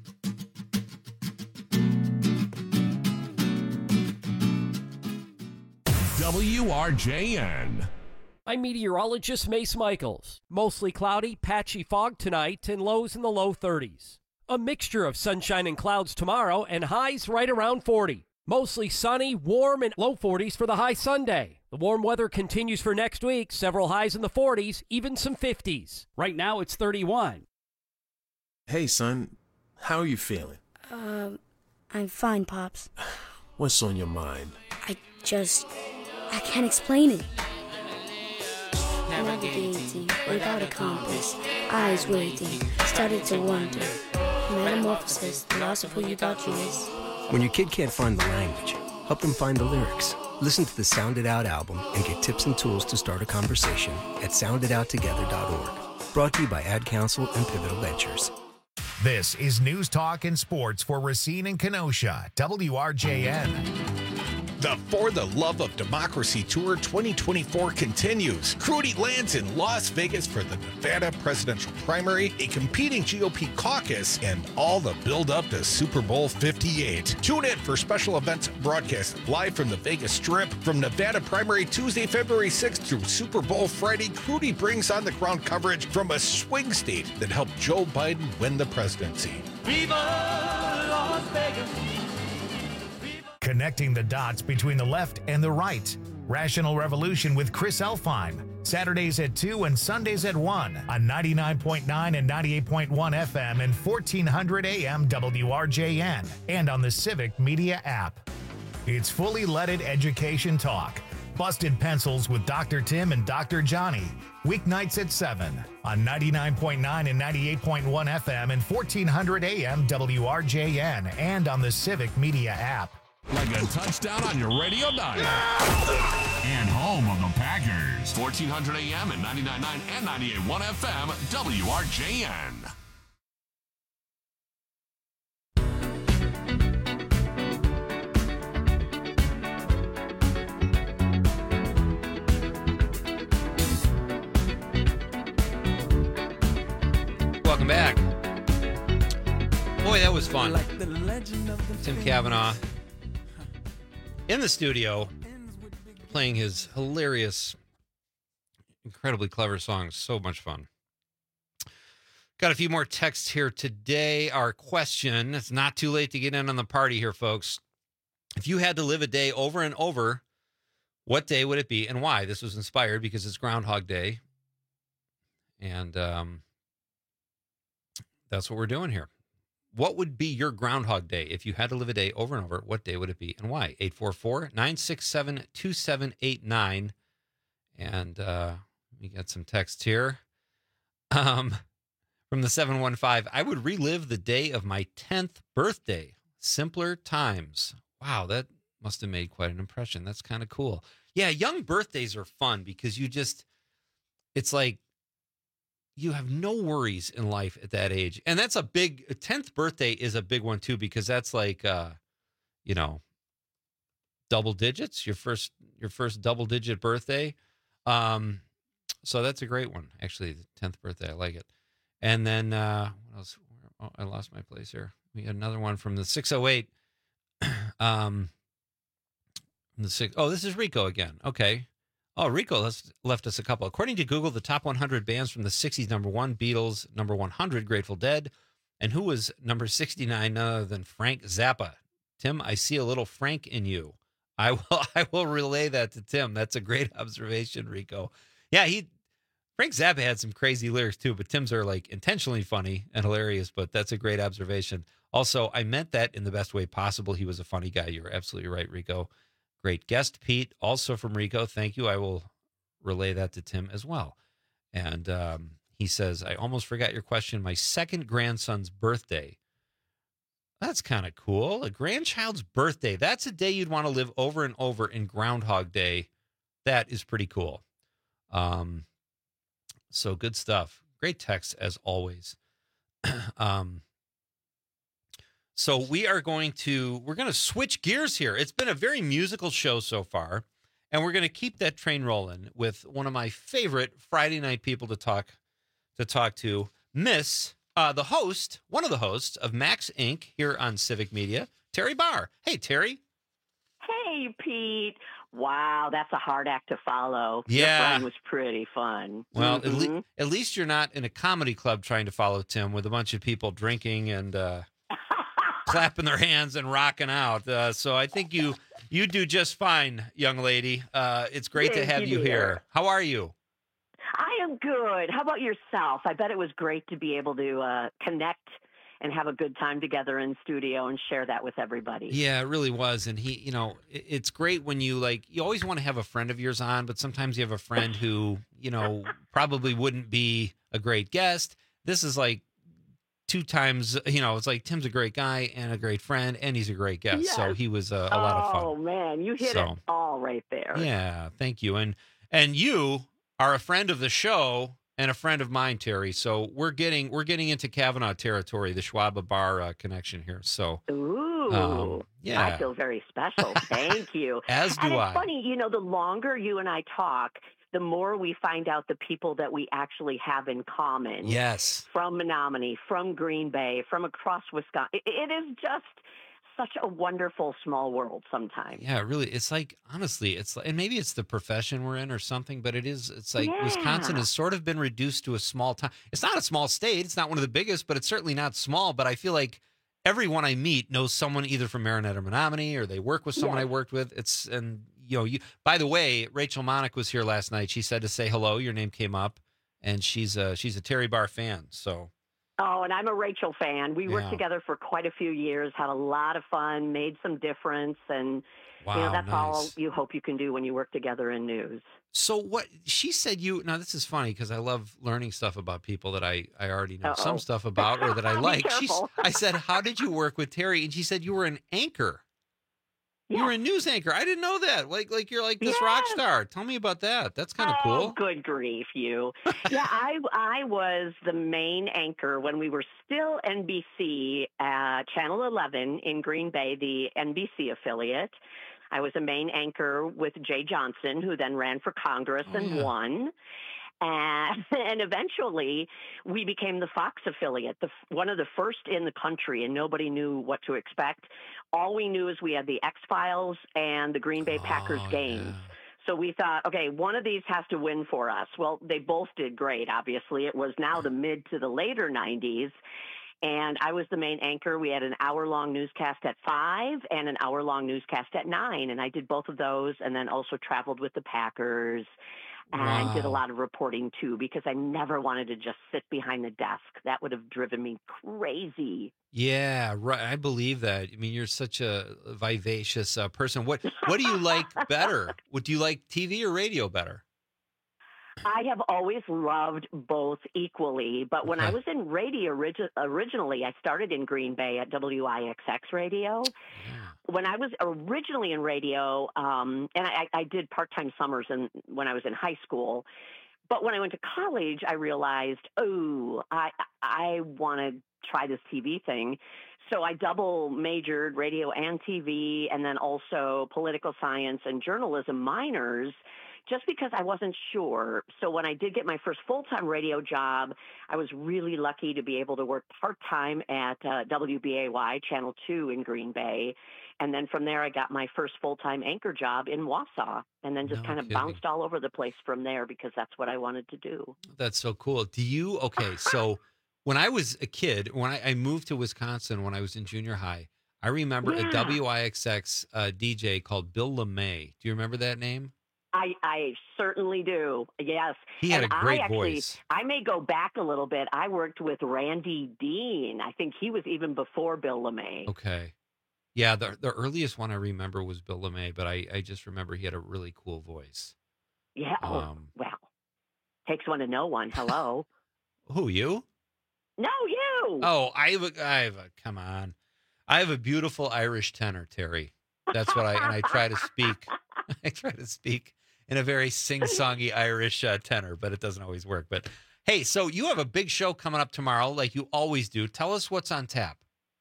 W R J N. I'm meteorologist Mace Michaels. Mostly cloudy, patchy fog tonight and lows in the low thirties. A mixture of sunshine and clouds tomorrow and highs right around forty. Mostly sunny, warm, and low forties for the high Sunday. The warm weather continues for next week. Several highs in the forties, even some fifties. Right now it's thirty-one. Hey, son. How are you feeling? Um, I'm fine, Pops. What's on your mind? I just... I can't explain it. Navigating without a compass, eyes waiting, started to wonder. Metamorphosis, the loss of who you thought you was. When your kid can't find the language, help them find the lyrics. Listen to the Sound It Out album and get tips and tools to start a conversation at sound it out together dot org. Brought to you by Ad Council and Pivotal Ventures. This is News, Talk, and Sports for Racine and Kenosha, W R J N. The For the Love of Democracy Tour twenty twenty-four continues. Crudy lands in Las Vegas for the Nevada presidential primary, a competing G O P caucus, and all the build-up to Super Bowl fifty-eight. Tune in for special events broadcast live from the Vegas Strip. From Nevada primary Tuesday, February sixth through Super Bowl Friday, Crudy brings on-the-ground coverage from a swing state that helped Joe Biden win the presidency. Viva Las Vegas. Connecting the dots between the left and the right. Rational Revolution with Chris Elfheim. Saturdays at two and Sundays at one on ninety-nine point nine and ninety-eight point one F M and fourteen hundred A M W R J N and on the Civic Media app. It's fully leaded education talk. Busted Pencils with Doctor Tim and Doctor Johnny. Weeknights at seven on ninety-nine point nine and ninety-eight point one F M and fourteen hundred A M W R J N and on the Civic Media app. Like a touchdown on your radio dial. And home of the Packers. fourteen hundred A M and ninety-nine point nine and ninety-eight point one F M, W R J N. was fun. Tim Cavanaugh in the studio playing his hilarious, incredibly clever songs. So much fun. Got a few more texts here today. Our question, it's not too late to get in on the party here, folks. If you had to live a day over and over, what day would it be and why? This was inspired because it's Groundhog Day. And um, that's what we're doing here. What would be your Groundhog Day? If you had to live a day over and over, what day would it be and why? eight four four, nine six seven, two seven eight nine. And uh, we got some texts here. Um, from the seven one five, I would relive the day of my tenth birthday. Simpler times. Wow, that must have made quite an impression. That's kind of cool. Yeah, young birthdays are fun because you just, it's like, you have no worries in life at that age. And that's a big, a tenth birthday is a big one too, because that's like, uh, you know, double digits, your first, your first double digit birthday. Um, so that's a great one. Actually, the tenth birthday, I like it. And then, uh, what else? Oh, I lost my place here. We had another one from the six oh eight. um, the six, oh, this is Rico again. Okay. Oh, Rico has left us a couple. According to Google, the top one hundred bands from the sixties, number one, Beatles, number one hundred, Grateful Dead. And who was number sixty-nine, none other than Frank Zappa. Tim, I see a little Frank in you. I will I will relay that to Tim. That's a great observation, Rico. Yeah, he Frank Zappa had some crazy lyrics too, but Tim's are like intentionally funny and hilarious, but that's a great observation. Also, I meant that in the best way possible. He was a funny guy. You're absolutely right, Rico. Great guest, Pete, also from Rico. Thank you. I will relay that to Tim as well. And um, he says, I almost forgot your question. My second grandson's birthday. That's kind of cool. A grandchild's birthday. That's a day you'd want to live over and over in Groundhog Day. That is pretty cool. Um, so good stuff. Great text as always. um, So we are going to, we're going to switch gears here. It's been a very musical show so far, and we're going to keep that train rolling with one of my favorite Friday night people to talk, to talk to, Miss, uh, the host, one of the hosts of Max Incorporated here on Civic Media, Terry Barr. Hey, Terry. Hey, Pete. Wow, that's a hard act to follow. Yeah. Your friend was pretty fun. Well, mm-hmm. at, le- at least you're not in a comedy club trying to follow Tim with a bunch of people drinking and, uh, clapping their hands and rocking out. Uh, so I think you you do just fine, young lady. Uh, it's great Thank to have you, you dear. here. How are you? I am good. How about yourself? I bet it was great to be able to uh, connect and have a good time together in studio and share that with everybody. Yeah, it really was. And he, you know, it, it's great when you like, you always want to have a friend of yours on, but sometimes you have a friend who, you know, probably wouldn't be a great guest. This is like, two times, you know, it's like Tim's a great guy and a great friend, and he's a great guest. Yes. So he was uh, a lot of fun. Oh, man, you hit So, it all right there. Yeah, thank you. And and you are a friend of the show and a friend of mine, Terry. So we're getting we're getting into Kavanaugh territory, the Schwab Bar uh, connection here. So Ooh, um, yeah, I feel very special. Thank you. As do and it's I. funny, you know, the longer you and I talk, the more we find out the people that we actually have in common. Yes. From Menominee, from Green Bay, from across Wisconsin. It, it is just such a wonderful small world sometimes. Yeah, really. It's like, honestly, it's like, and maybe it's the profession we're in or something, but it is, it's like Yeah. Wisconsin has sort of been reduced to a small town. It's not a small state. It's not one of the biggest, but it's certainly not small. But I feel like everyone I meet knows someone either from Marinette or Menominee, or they work with someone Yes. I worked with. It's, and, you know, you, by the way, Rachel Monick was here last night. She said to say hello. Your name came up, and she's a, she's a Terry Barr fan. So. Oh, and I'm a Rachel fan. We worked Yeah. together for quite a few years, had a lot of fun, made some difference, and you know Wow, that's all nice. you hope you can do when you work together in news. So what she said you, now this is funny because I love learning stuff about people that I, I already know Uh-oh. some stuff about or that I Be like. She's, careful. I said, how did you work with Terry? And she said, you were an anchor. You were a news anchor. I didn't know that. Like, like you're like this rock Yes. star. Tell me about that. That's kind of Oh, cool. good grief, you. yeah, I I was the main anchor when we were still N B C at Channel eleven in Green Bay, the N B C affiliate. I was a main anchor with Jay Johnson, who then ran for Congress Oh, and yeah. won. And, and eventually, we became the Fox affiliate, the, one of the first in the country, and nobody knew what to expect. All we knew is we had the X-Files and the Green Bay Packers Oh, games. yeah. So we thought, okay, one of these has to win for us. Well, they both did great, obviously. It was now the mid to the later nineties. And I was the main anchor. We had an hour-long newscast at five and an hour-long newscast at nine. And I did both of those, and then also traveled with the Packers and Wow. did a lot of reporting, too, because I never wanted to just sit behind the desk. That would have driven me crazy. Yeah, right. I believe that. I mean, you're such a vivacious uh, person. What What do you like better? What do you like, T V or radio better? I have always loved both equally, but when I Okay. was in radio origi- originally, I started in Green Bay at W I X X Radio. When I was originally in radio, um, and I, I did part-time summers in, when I was in high school, but when I went to college, I realized, oh, I I want to try this T V thing. So I double majored radio and T V, and then also political science and journalism minors, just because I wasn't sure. So when I did get my first full-time radio job, I was really lucky to be able to work part-time at uh, W B A Y Channel two in Green Bay. And then from there, I got my first full-time anchor job in Wausau, and then just No kind of kidding. bounced all over the place from there because that's what I wanted to do. That's so cool. Do you, okay, so when I was a kid, when I, I moved to Wisconsin when I was in junior high, I remember Yeah. a W I X X uh, D J called Bill LeMay. Do you remember that name? I, I certainly do. Yes. He had and a great I actually, voice. I may go back a little bit. I worked with Randy Dean. I think he was even before Bill LeMay. Okay. Yeah, the the earliest one I remember was Bill LeMay, but I, I just remember he had a really cool voice. Yeah. Oh, Um, well, takes one to know one. Hello. Who, you? No, you. Oh, I have a, I have a, come on. I have a beautiful Irish tenor, Terry. That's what I, and I try to speak, I try to speak in a very sing-songy Irish uh, tenor, but it doesn't always work. But hey, so you have a big show coming up tomorrow, like you always do. Tell us what's on tap.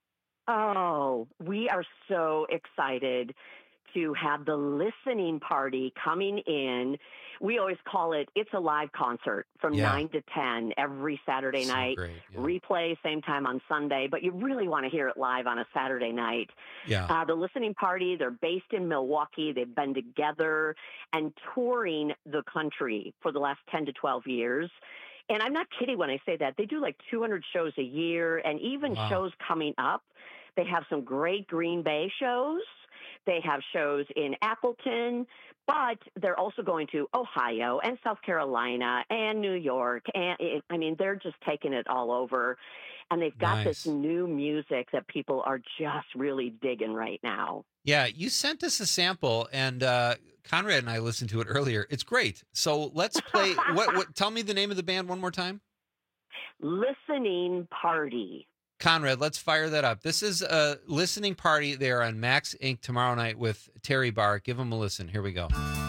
Oh, we are so excited to have the listening party coming in. We always call it, it's a live concert from Yeah. nine to ten every Saturday So night. great, yeah. Replay same time on Sunday, but you really want to hear it live on a Saturday night. Yeah. Uh, the listening party, they're based in Milwaukee. They've been together and touring the country for the last ten to twelve years. And I'm not kidding when I say that. They do like two hundred shows a year, and even Wow. shows coming up. They have some great Green Bay shows. They have shows in Appleton, but they're also going to Ohio and South Carolina and New York. And it, I mean, they're just taking it all over. And they've got this Nice. new music that people are just really digging right now. Yeah, you sent us a sample, and uh, Conrad and I listened to it earlier. It's great. So let's play. what, what? Tell me the name of the band one more time. Listening Party. Conrad, let's fire that up. This is a listening party there on Max Incorporated tomorrow night with Terry Barr. Give them a listen. Here we go.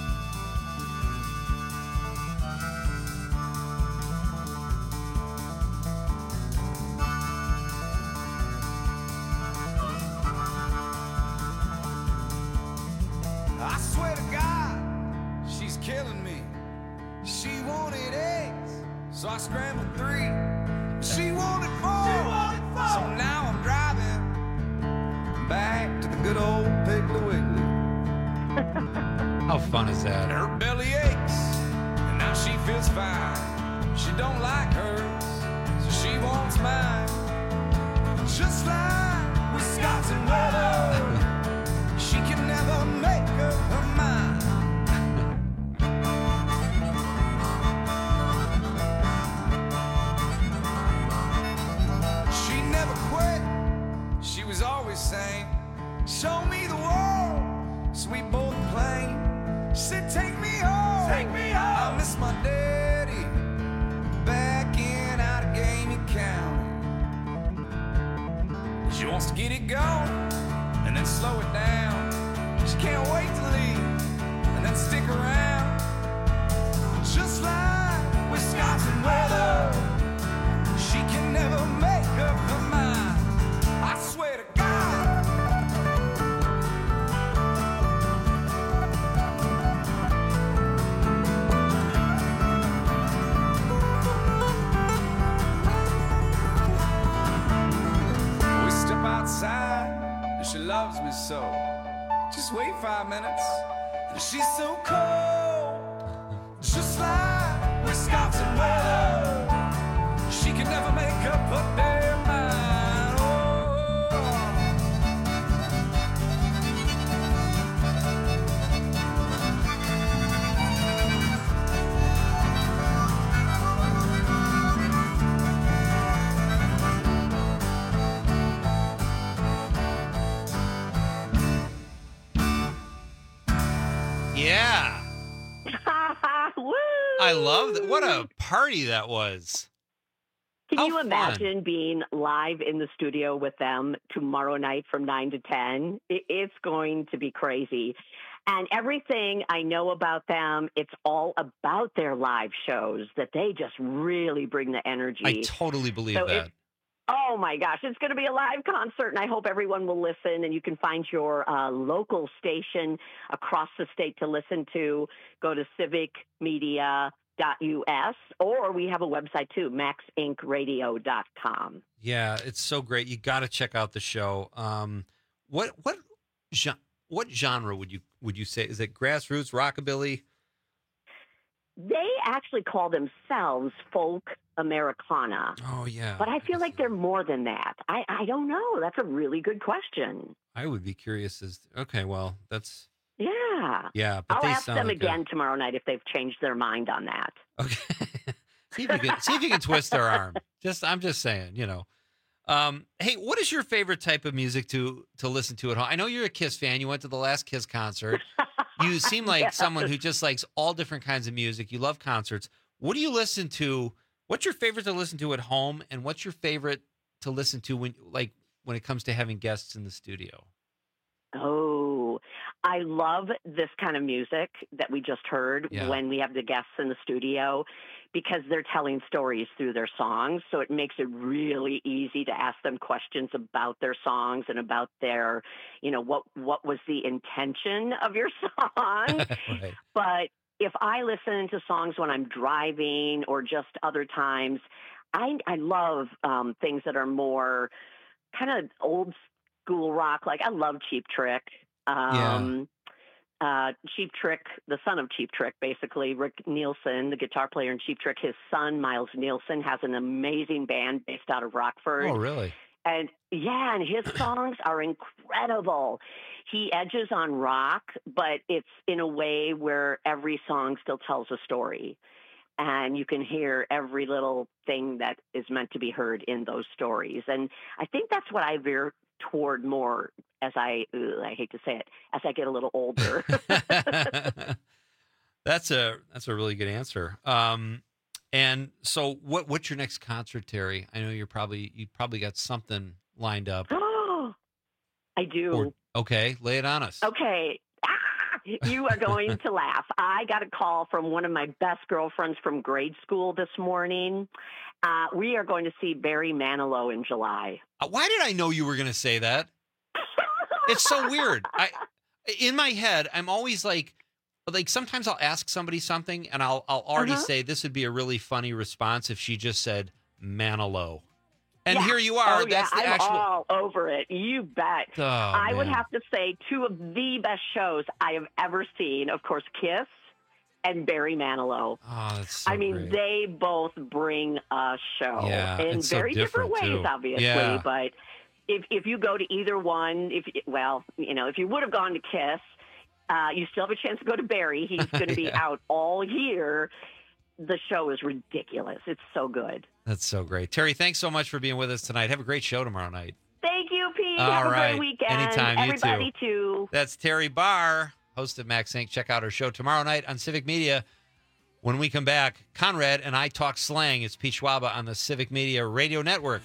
I swear to God, she's killing me. She wanted eggs, so I scrambled three. She wanted four, she wanted four. So now I'm driving back to the good old Piggly Wiggly. How fun is that? Her belly aches, and now she feels fine. She don't like hers, so she wants mine. Just like Wisconsin weather. She can never make up her mind. She never quit. She was always saying, show me the world. So we both playing. She said, take me home. Take me home. I miss my daddy back in Allegheny County. She wants to get it going and then slow it down. She can't wait to leave and then stick around. Just like Wisconsin weather, she can never make up her mind. I swear to God. forty-five minutes. And she's so cold, just like Wisconsin weather. She can never make up her damn mind. Oh. Yeah. Woo! I love that. What a party that was. Can How you fun. imagine being live in the studio with them tomorrow night from nine to ten? It, it's going to be crazy. And everything I know about them, it's all about their live shows, that they just really bring the energy. I totally believe So that. it- Oh my gosh, it's going to be a live concert, and I hope everyone will listen. And you can find your uh, local station across the state to listen to. Go to civic media dot U S, or we have a website too, max inc radio dot com. Yeah, it's so great. You got to check out the show. Um, what what gen- what genre would you would you say? Is it grassroots rockabilly? They actually call themselves folk Americana. Oh yeah. But I feel like they're more than that. I, I don't know. That's a really good question. I would be curious as okay, well, that's Yeah. yeah, but I'll they ask sound them like a- again tomorrow night if they've changed their mind on that. see if you can see if you can twist their arm. Just I'm just saying, you know. Um, hey, what is your favorite type of music to to listen to at home? I know you're a Kiss fan. You went to the last Kiss concert. You seem like Yes. someone who just likes all different kinds of music. You love concerts. What do you listen to? What's your favorite to listen to at home, and what's your favorite to listen to when like when it comes to having guests in the studio? Oh, I love this kind of music that we just heard Yeah. when we have the guests in the studio, because they're telling stories through their songs. So it makes it really easy to ask them questions about their songs and about their, you know, what, what was the intention of your song. Right. But if I listen to songs when I'm driving or just other times, I, I love um, things that are more kind of old school rock. Like I love Cheap Trick. Um, uh, Cheap Trick, the son of Cheap Trick, basically, Rick Nielsen, the guitar player in Cheap Trick, his son, Miles Nielsen, has an amazing band based out of Rockford. Oh, really? And yeah, and his songs are incredible. He edges on rock, but it's in a way where every song still tells a story. And you can hear every little thing that is meant to be heard in those stories. And I think that's what I veer toward more as I, ugh, I hate to say it, as I get a little older. That's a that's a really good answer. Um, and so, what what's your next concert, Terry? I know you're probably you probably got something lined up. Oh, I do. Or- okay, lay it on us. Okay. Ah, you are going to laugh. I got a call from one of my best girlfriends from grade school this morning. Uh, we are going to see Barry Manilow in July. Uh, Why did I know you were going to say that? It's so weird. I in my head, I'm always like, like sometimes I'll ask somebody something, and I'll I'll already Uh-huh. say this would be a really funny response if she just said Manilow, and Yeah. here you are. Oh, yeah, That's the I'm actual. all over it. You bet. Oh, I would man. have to say two of the best shows I have ever seen. Of course, Kiss and Barry Manilow. Oh, that's so I mean, great. they both bring a show Yeah, in it's so very different, different, ways, too. obviously. Yeah. But if if you go to either one, if well, you know, if you would have gone to Kiss, uh, you still have a chance to go to Barry. He's going to be Yeah. out all year. The show is ridiculous. It's so good. That's so great, Terry. Thanks so much for being with us tonight. Have a great show tomorrow night. Thank you, Pete. All have a right. great weekend. Anytime, you too. Everybody too. That's Terry Barr, host of Max Inc. Check out her show tomorrow night on Civic Media. When we come back, Conrad and I talk slang. It's Pete Schwaba on the Civic Media Radio Network.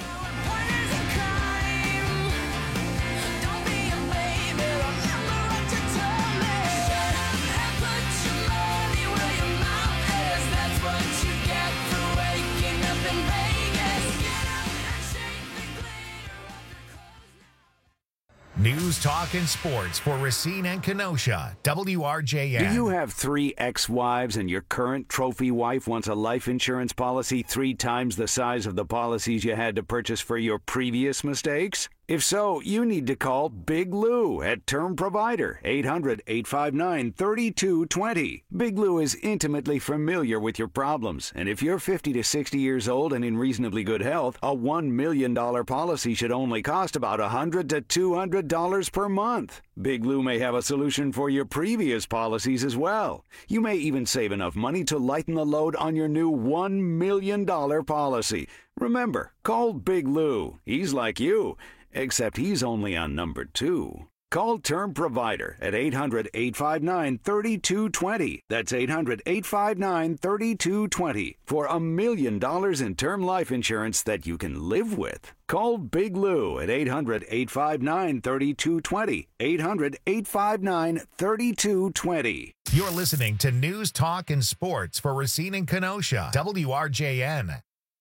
News, talk, and sports for Racine and Kenosha. W R J N. Do you have three ex-wives and your current trophy wife wants a life insurance policy three times the size of the policies you had to purchase for your previous mistakes? If so, you need to call Big Lou at Term Provider, eight hundred, eight five nine, three two two zero. Big Lou is intimately familiar with your problems, and if you're fifty to sixty years old and in reasonably good health, a one million dollars policy should only cost about one hundred to two hundred dollars per month. Big Lou may have a solution for your previous policies as well. You may even save enough money to lighten the load on your new one million dollars policy. Remember, call Big Lou. He's like you, except he's only on number two. Call Term Provider at eight hundred, eight five nine, three two two zero. That's eight hundred, eight five nine, three two two zero for a million dollars in term life insurance that you can live with. Call Big Lou at eight hundred, eight five nine, three two two zero. eight hundred, eight five nine, three two two zero. You're listening to News, Talk, and Sports for Racine and Kenosha, W R J N.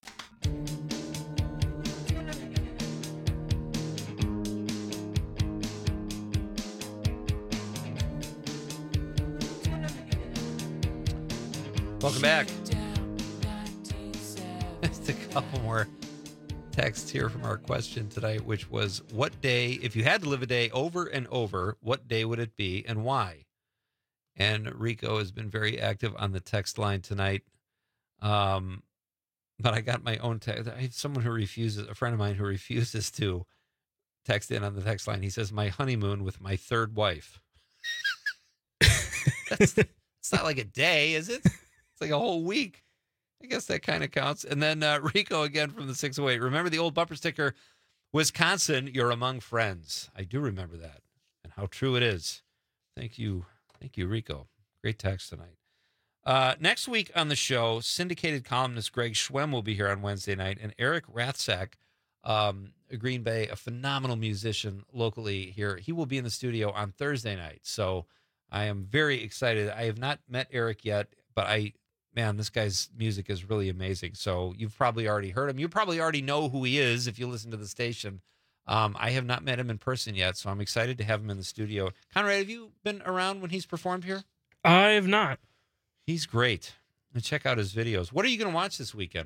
Welcome back. Just a couple more texts here from our question tonight, which was, what day, if you had to live a day over and over, what day would it be and why? And Rico has been very active on the text line tonight. Um, but I got my own text. I have someone who refuses, a friend of mine who refuses to text in on the text line. He says, my honeymoon with my third wife. That's, it's not like a day, is it? It's like a whole week. I guess that kind of counts. And then uh, Rico again from the six oh eight. Remember the old bumper sticker, Wisconsin, you're among friends. I do remember that. And how true it is. Thank you. Thank you, Rico. Great text tonight. Uh, next week on the show, syndicated columnist Greg Schwem will be here on Wednesday night. And Eric Rathsack, um, Green Bay, a phenomenal musician locally here, he will be in the studio on Thursday night. So I am very excited. I have not met Eric yet, but I... Man, this guy's music is really amazing. So you've probably already heard him. You probably already know who he is if you listen to the station. Um, I have not met him in person yet, so I'm excited to have him in the studio. Conrad, have you been around when he's performed here? I have not. He's great. And check out his videos. What are you going to watch this weekend?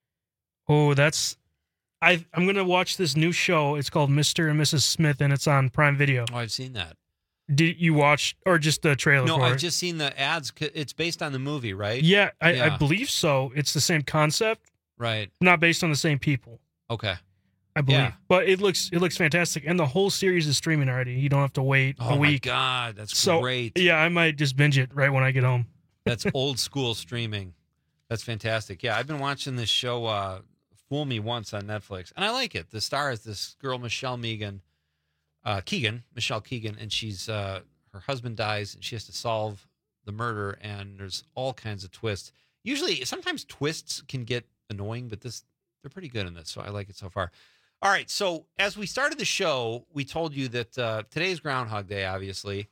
Oh, that's... I, I'm going to watch this new show. It's called Mister and Missus Smith, and it's on Prime Video. Oh, I've seen that. Did you watch, or just the trailer No, for I've it? just seen the ads. It's based on the movie, right? Yeah I, Yeah. I believe so. It's the same concept, Right. not based on the same people. Okay. I believe, Yeah. but it looks it looks fantastic, and the whole series is streaming already. You don't have to wait Oh, a my week. God. That's so, great. Yeah, I might just binge it right when I get home. That's old school streaming. That's fantastic. Yeah, I've been watching this show, uh, Fool Me Once on Netflix, and I like it. The star is this girl, Michelle Megan, uh, Keegan, Michelle Keegan, and she's uh, her husband dies, and she has to solve the murder, and there's all kinds of twists. Usually, sometimes twists can get annoying, but this they're pretty good in this, so I like it so far. All right, so as we started the show, we told you that uh, today's Groundhog Day, obviously.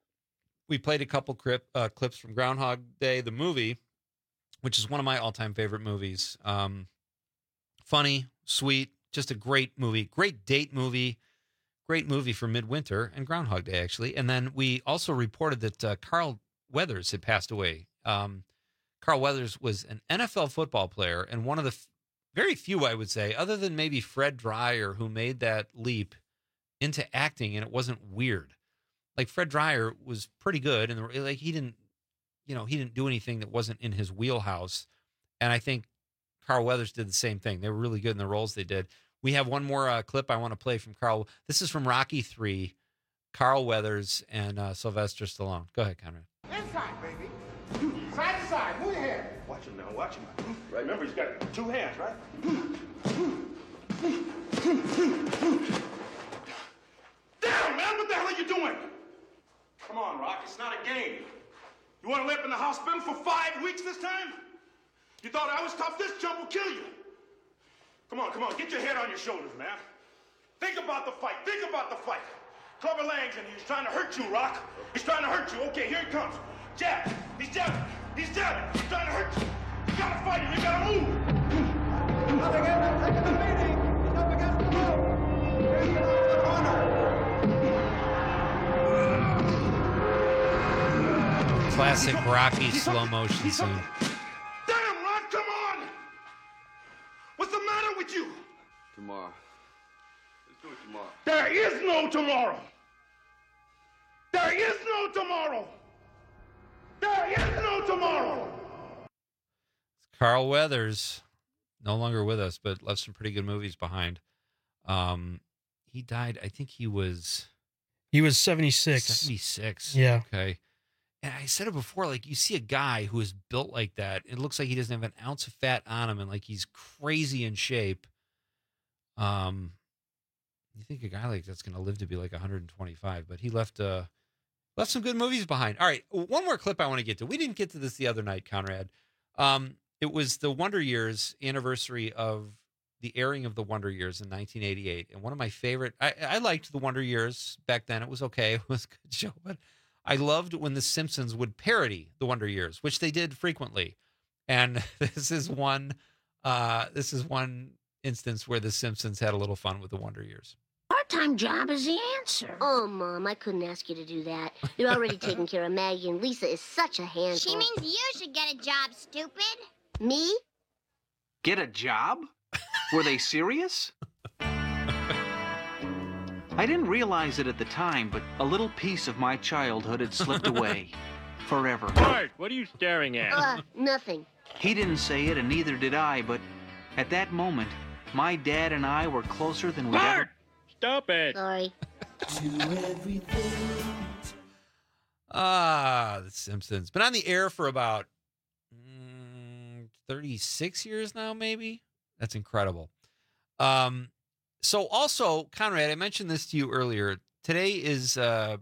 We played a couple clip, uh, clips from Groundhog Day, the movie, which is one of my all-time favorite movies. Um, funny, sweet, just a great movie. Great date movie. Great movie for midwinter and Groundhog Day, actually. And then we also reported that uh, Carl Weathers had passed away. Um, Carl Weathers was an N F L football player and one of the f- very few, I would say, other than maybe Fred Dreyer, who made that leap into acting and it wasn't weird. Like Fred Dreyer was pretty good, and like he didn't, you know, he didn't do anything that wasn't in his wheelhouse. And I think Carl Weathers did the same thing. They were really good in the roles they did. We have one more uh, clip I want to play from Carl. This is from Rocky three, Carl Weathers and uh, Sylvester Stallone. Go ahead, Conrad. Inside, baby. Side to side. Move your head. Watch him now. Watch him. Right. Remember, he's got two hands, right? Damn, man. What the hell are you doing? Come on, Rock. It's not a game. You want to live in the hospital for five weeks this time? You thought I was tough? This jump will kill you. Come on, come on. Get your head on your shoulders, man. Think about the fight. Think about the fight. Clubber Lang's in here. He's trying to hurt you, Rock. He's trying to hurt you. Okay, here he comes. Jab. He's jabbing. He's jabbing. He's trying to hurt you. You gotta fight him. You gotta move. Up against, taking the leading. He's up against the rope. Here's the corner. Classic Rocky slow motion scene. Damn, Rock, come on. What's the matter with you? Tomorrow. Let's do it tomorrow. no tomorrow. There is no tomorrow. There is no tomorrow. Carl Weathers, no longer with us, but left some pretty good movies behind. Um, he died, I think he was... He was seventy-six. seventy-six. Yeah. Okay. And I said it before, like, you see a guy who is built like that, it looks like he doesn't have an ounce of fat on him, and like he's crazy in shape. Um, you think a guy like that's going to live to be like one hundred twenty-five, but he left uh, left some good movies behind. All right, one more clip I want to get to. We didn't get to this the other night, Conrad. Um, it was the Wonder Years anniversary of the airing of the Wonder Years in nineteen eighty-eight. And one of my favorite, I, I liked the Wonder Years back then. It was okay. It was a good show. But I loved when The Simpsons would parody the Wonder Years, which they did frequently. And this is one, uh, this is one instance where The Simpsons had a little fun with the Wonder Years. Part-time job is the answer. Oh, Mom, I couldn't ask you to do that. You're already taking care of Maggie, and Lisa is such a handful. She means you should get a job, stupid. Me? Get a job? Were they serious? I didn't realize it at the time, but a little piece of my childhood had slipped away. Forever. Bart, what are you staring at? Uh, nothing. He didn't say it, and neither did I, but at that moment, my dad and I were closer than we Bart! ever... Stop it. Sorry. Ah, The Simpsons. Been on the air for about mm, thirty-six years now, maybe? That's incredible. Um, so also, Conrad, I mentioned this to you earlier. Today is, uh,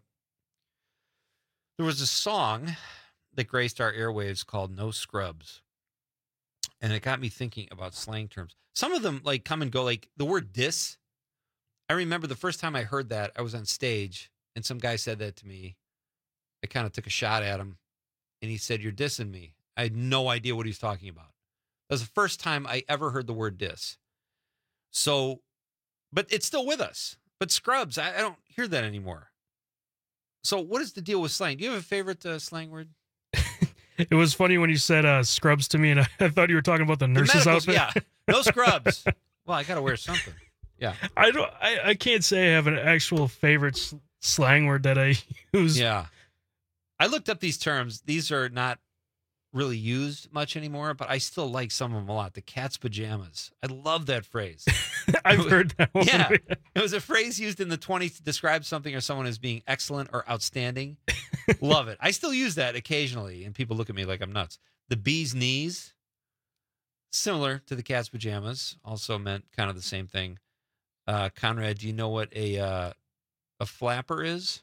there was a song that graced our airwaves called No Scrubs. And it got me thinking about slang terms. Some of them like come and go, like the word diss. I remember the first time I heard that, I was on stage and some guy said that to me. I kind of took a shot at him and he said, "You're dissing me." I had no idea what he was talking about. That was the first time I ever heard the word diss. So, but it's still with us. But Scrubs, I, I don't hear that anymore. So what is the deal with slang? Do you have a favorite uh, slang word? It was funny when you said uh, scrubs to me, and I, I thought you were talking about the nurse's the outfit. Yeah, no scrubs. Well, I got to wear something. Yeah. I don't. I, I can't say I have an actual favorite s- slang word that I use. Yeah. I looked up these terms. These are not really used much anymore, but I still like some of them a lot. The cat's pajamas. I love that phrase. I've heard that one. Yeah. It was a phrase used in the twenties to describe something or someone as being excellent or outstanding. Love it. I still use that occasionally, and people look at me like I'm nuts. The bee's knees, similar to the cat's pajamas, also meant kind of the same thing. Uh, Conrad, do you know what a uh, a flapper is?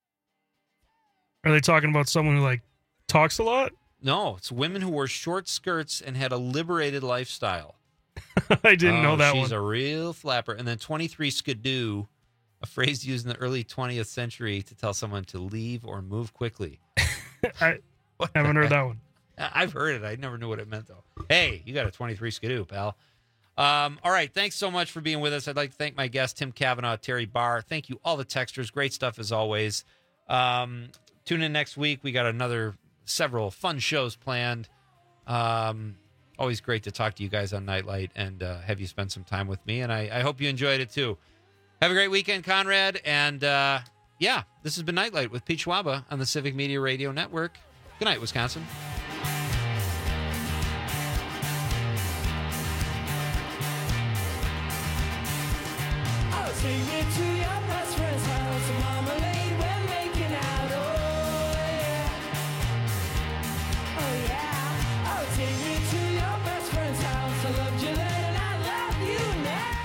Are they talking about someone who like talks a lot? No, it's women who wore short skirts and had a liberated lifestyle. I didn't oh, know that she's one. She's a real flapper. And then twenty-three skidoo, a phrase used in the early twentieth century to tell someone to leave or move quickly. I haven't heard that one. I've heard it. I never knew what it meant, though. Hey, you got a twenty-three skidoo, pal. Um, all right, thanks so much for being with us. I'd like to thank my guests, Tim Cavanaugh, Terry Barr. Thank you, all the texters. Great stuff as always. Um, tune in next week. We got another several fun shows planned. Um, always great to talk to you guys on Nightlight and uh, have you spend some time with me. And I, I hope you enjoyed it too. Have a great weekend, Conrad. And uh, yeah, this has been Nightlight with Pete Schwaba on the Civic Media Radio Network. Good night, Wisconsin. I'll take you to your best friend's house. Marmalade, we're making out. Oh, yeah. Oh, yeah. I'll take you to your best friend's house. I loved you then and I love you now.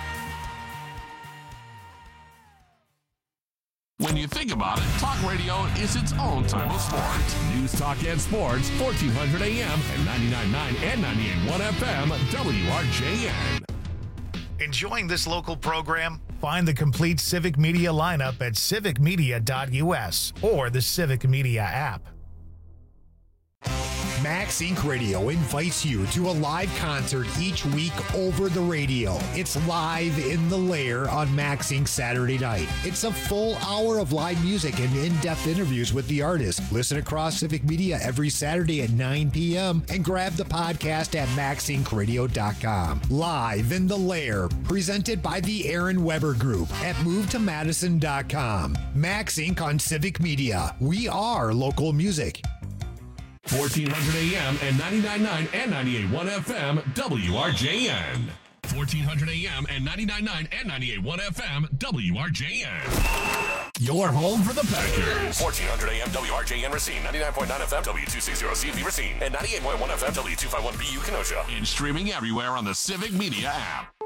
When you think about it, talk radio is its own type of sport. News, talk, and sports, fourteen hundred A M and ninety-nine point nine and ninety-eight point one F M, W R J N. Enjoying this local program? Find the complete Civic Media lineup at civic media dot U S or the Civic Media app. Max Incorporated. Radio invites you to a live concert each week over the radio. It's Live in the Lair on Max Incorporated Saturday night. It's a full hour of live music and in-depth interviews with the artist. Listen across Civic Media every Saturday at nine p.m. and grab the podcast at max inc radio dot com. Live in the Lair, presented by the Aaron Weber Group at move to madison dot com. Max Incorporated on Civic Media. We are local music. fourteen hundred A M and ninety-nine point nine and ninety-eight point one F M, W R J N. fourteen hundred A M and ninety-nine point nine and ninety-eight point one F M, W R J N. Your home for the Packers. fourteen hundred A M W R J N Racine, ninety-nine point nine F M W two sixty C V Racine, and ninety-eight point one F M W two fifty-one B U Kenosha. And streaming everywhere on the Civic Media app.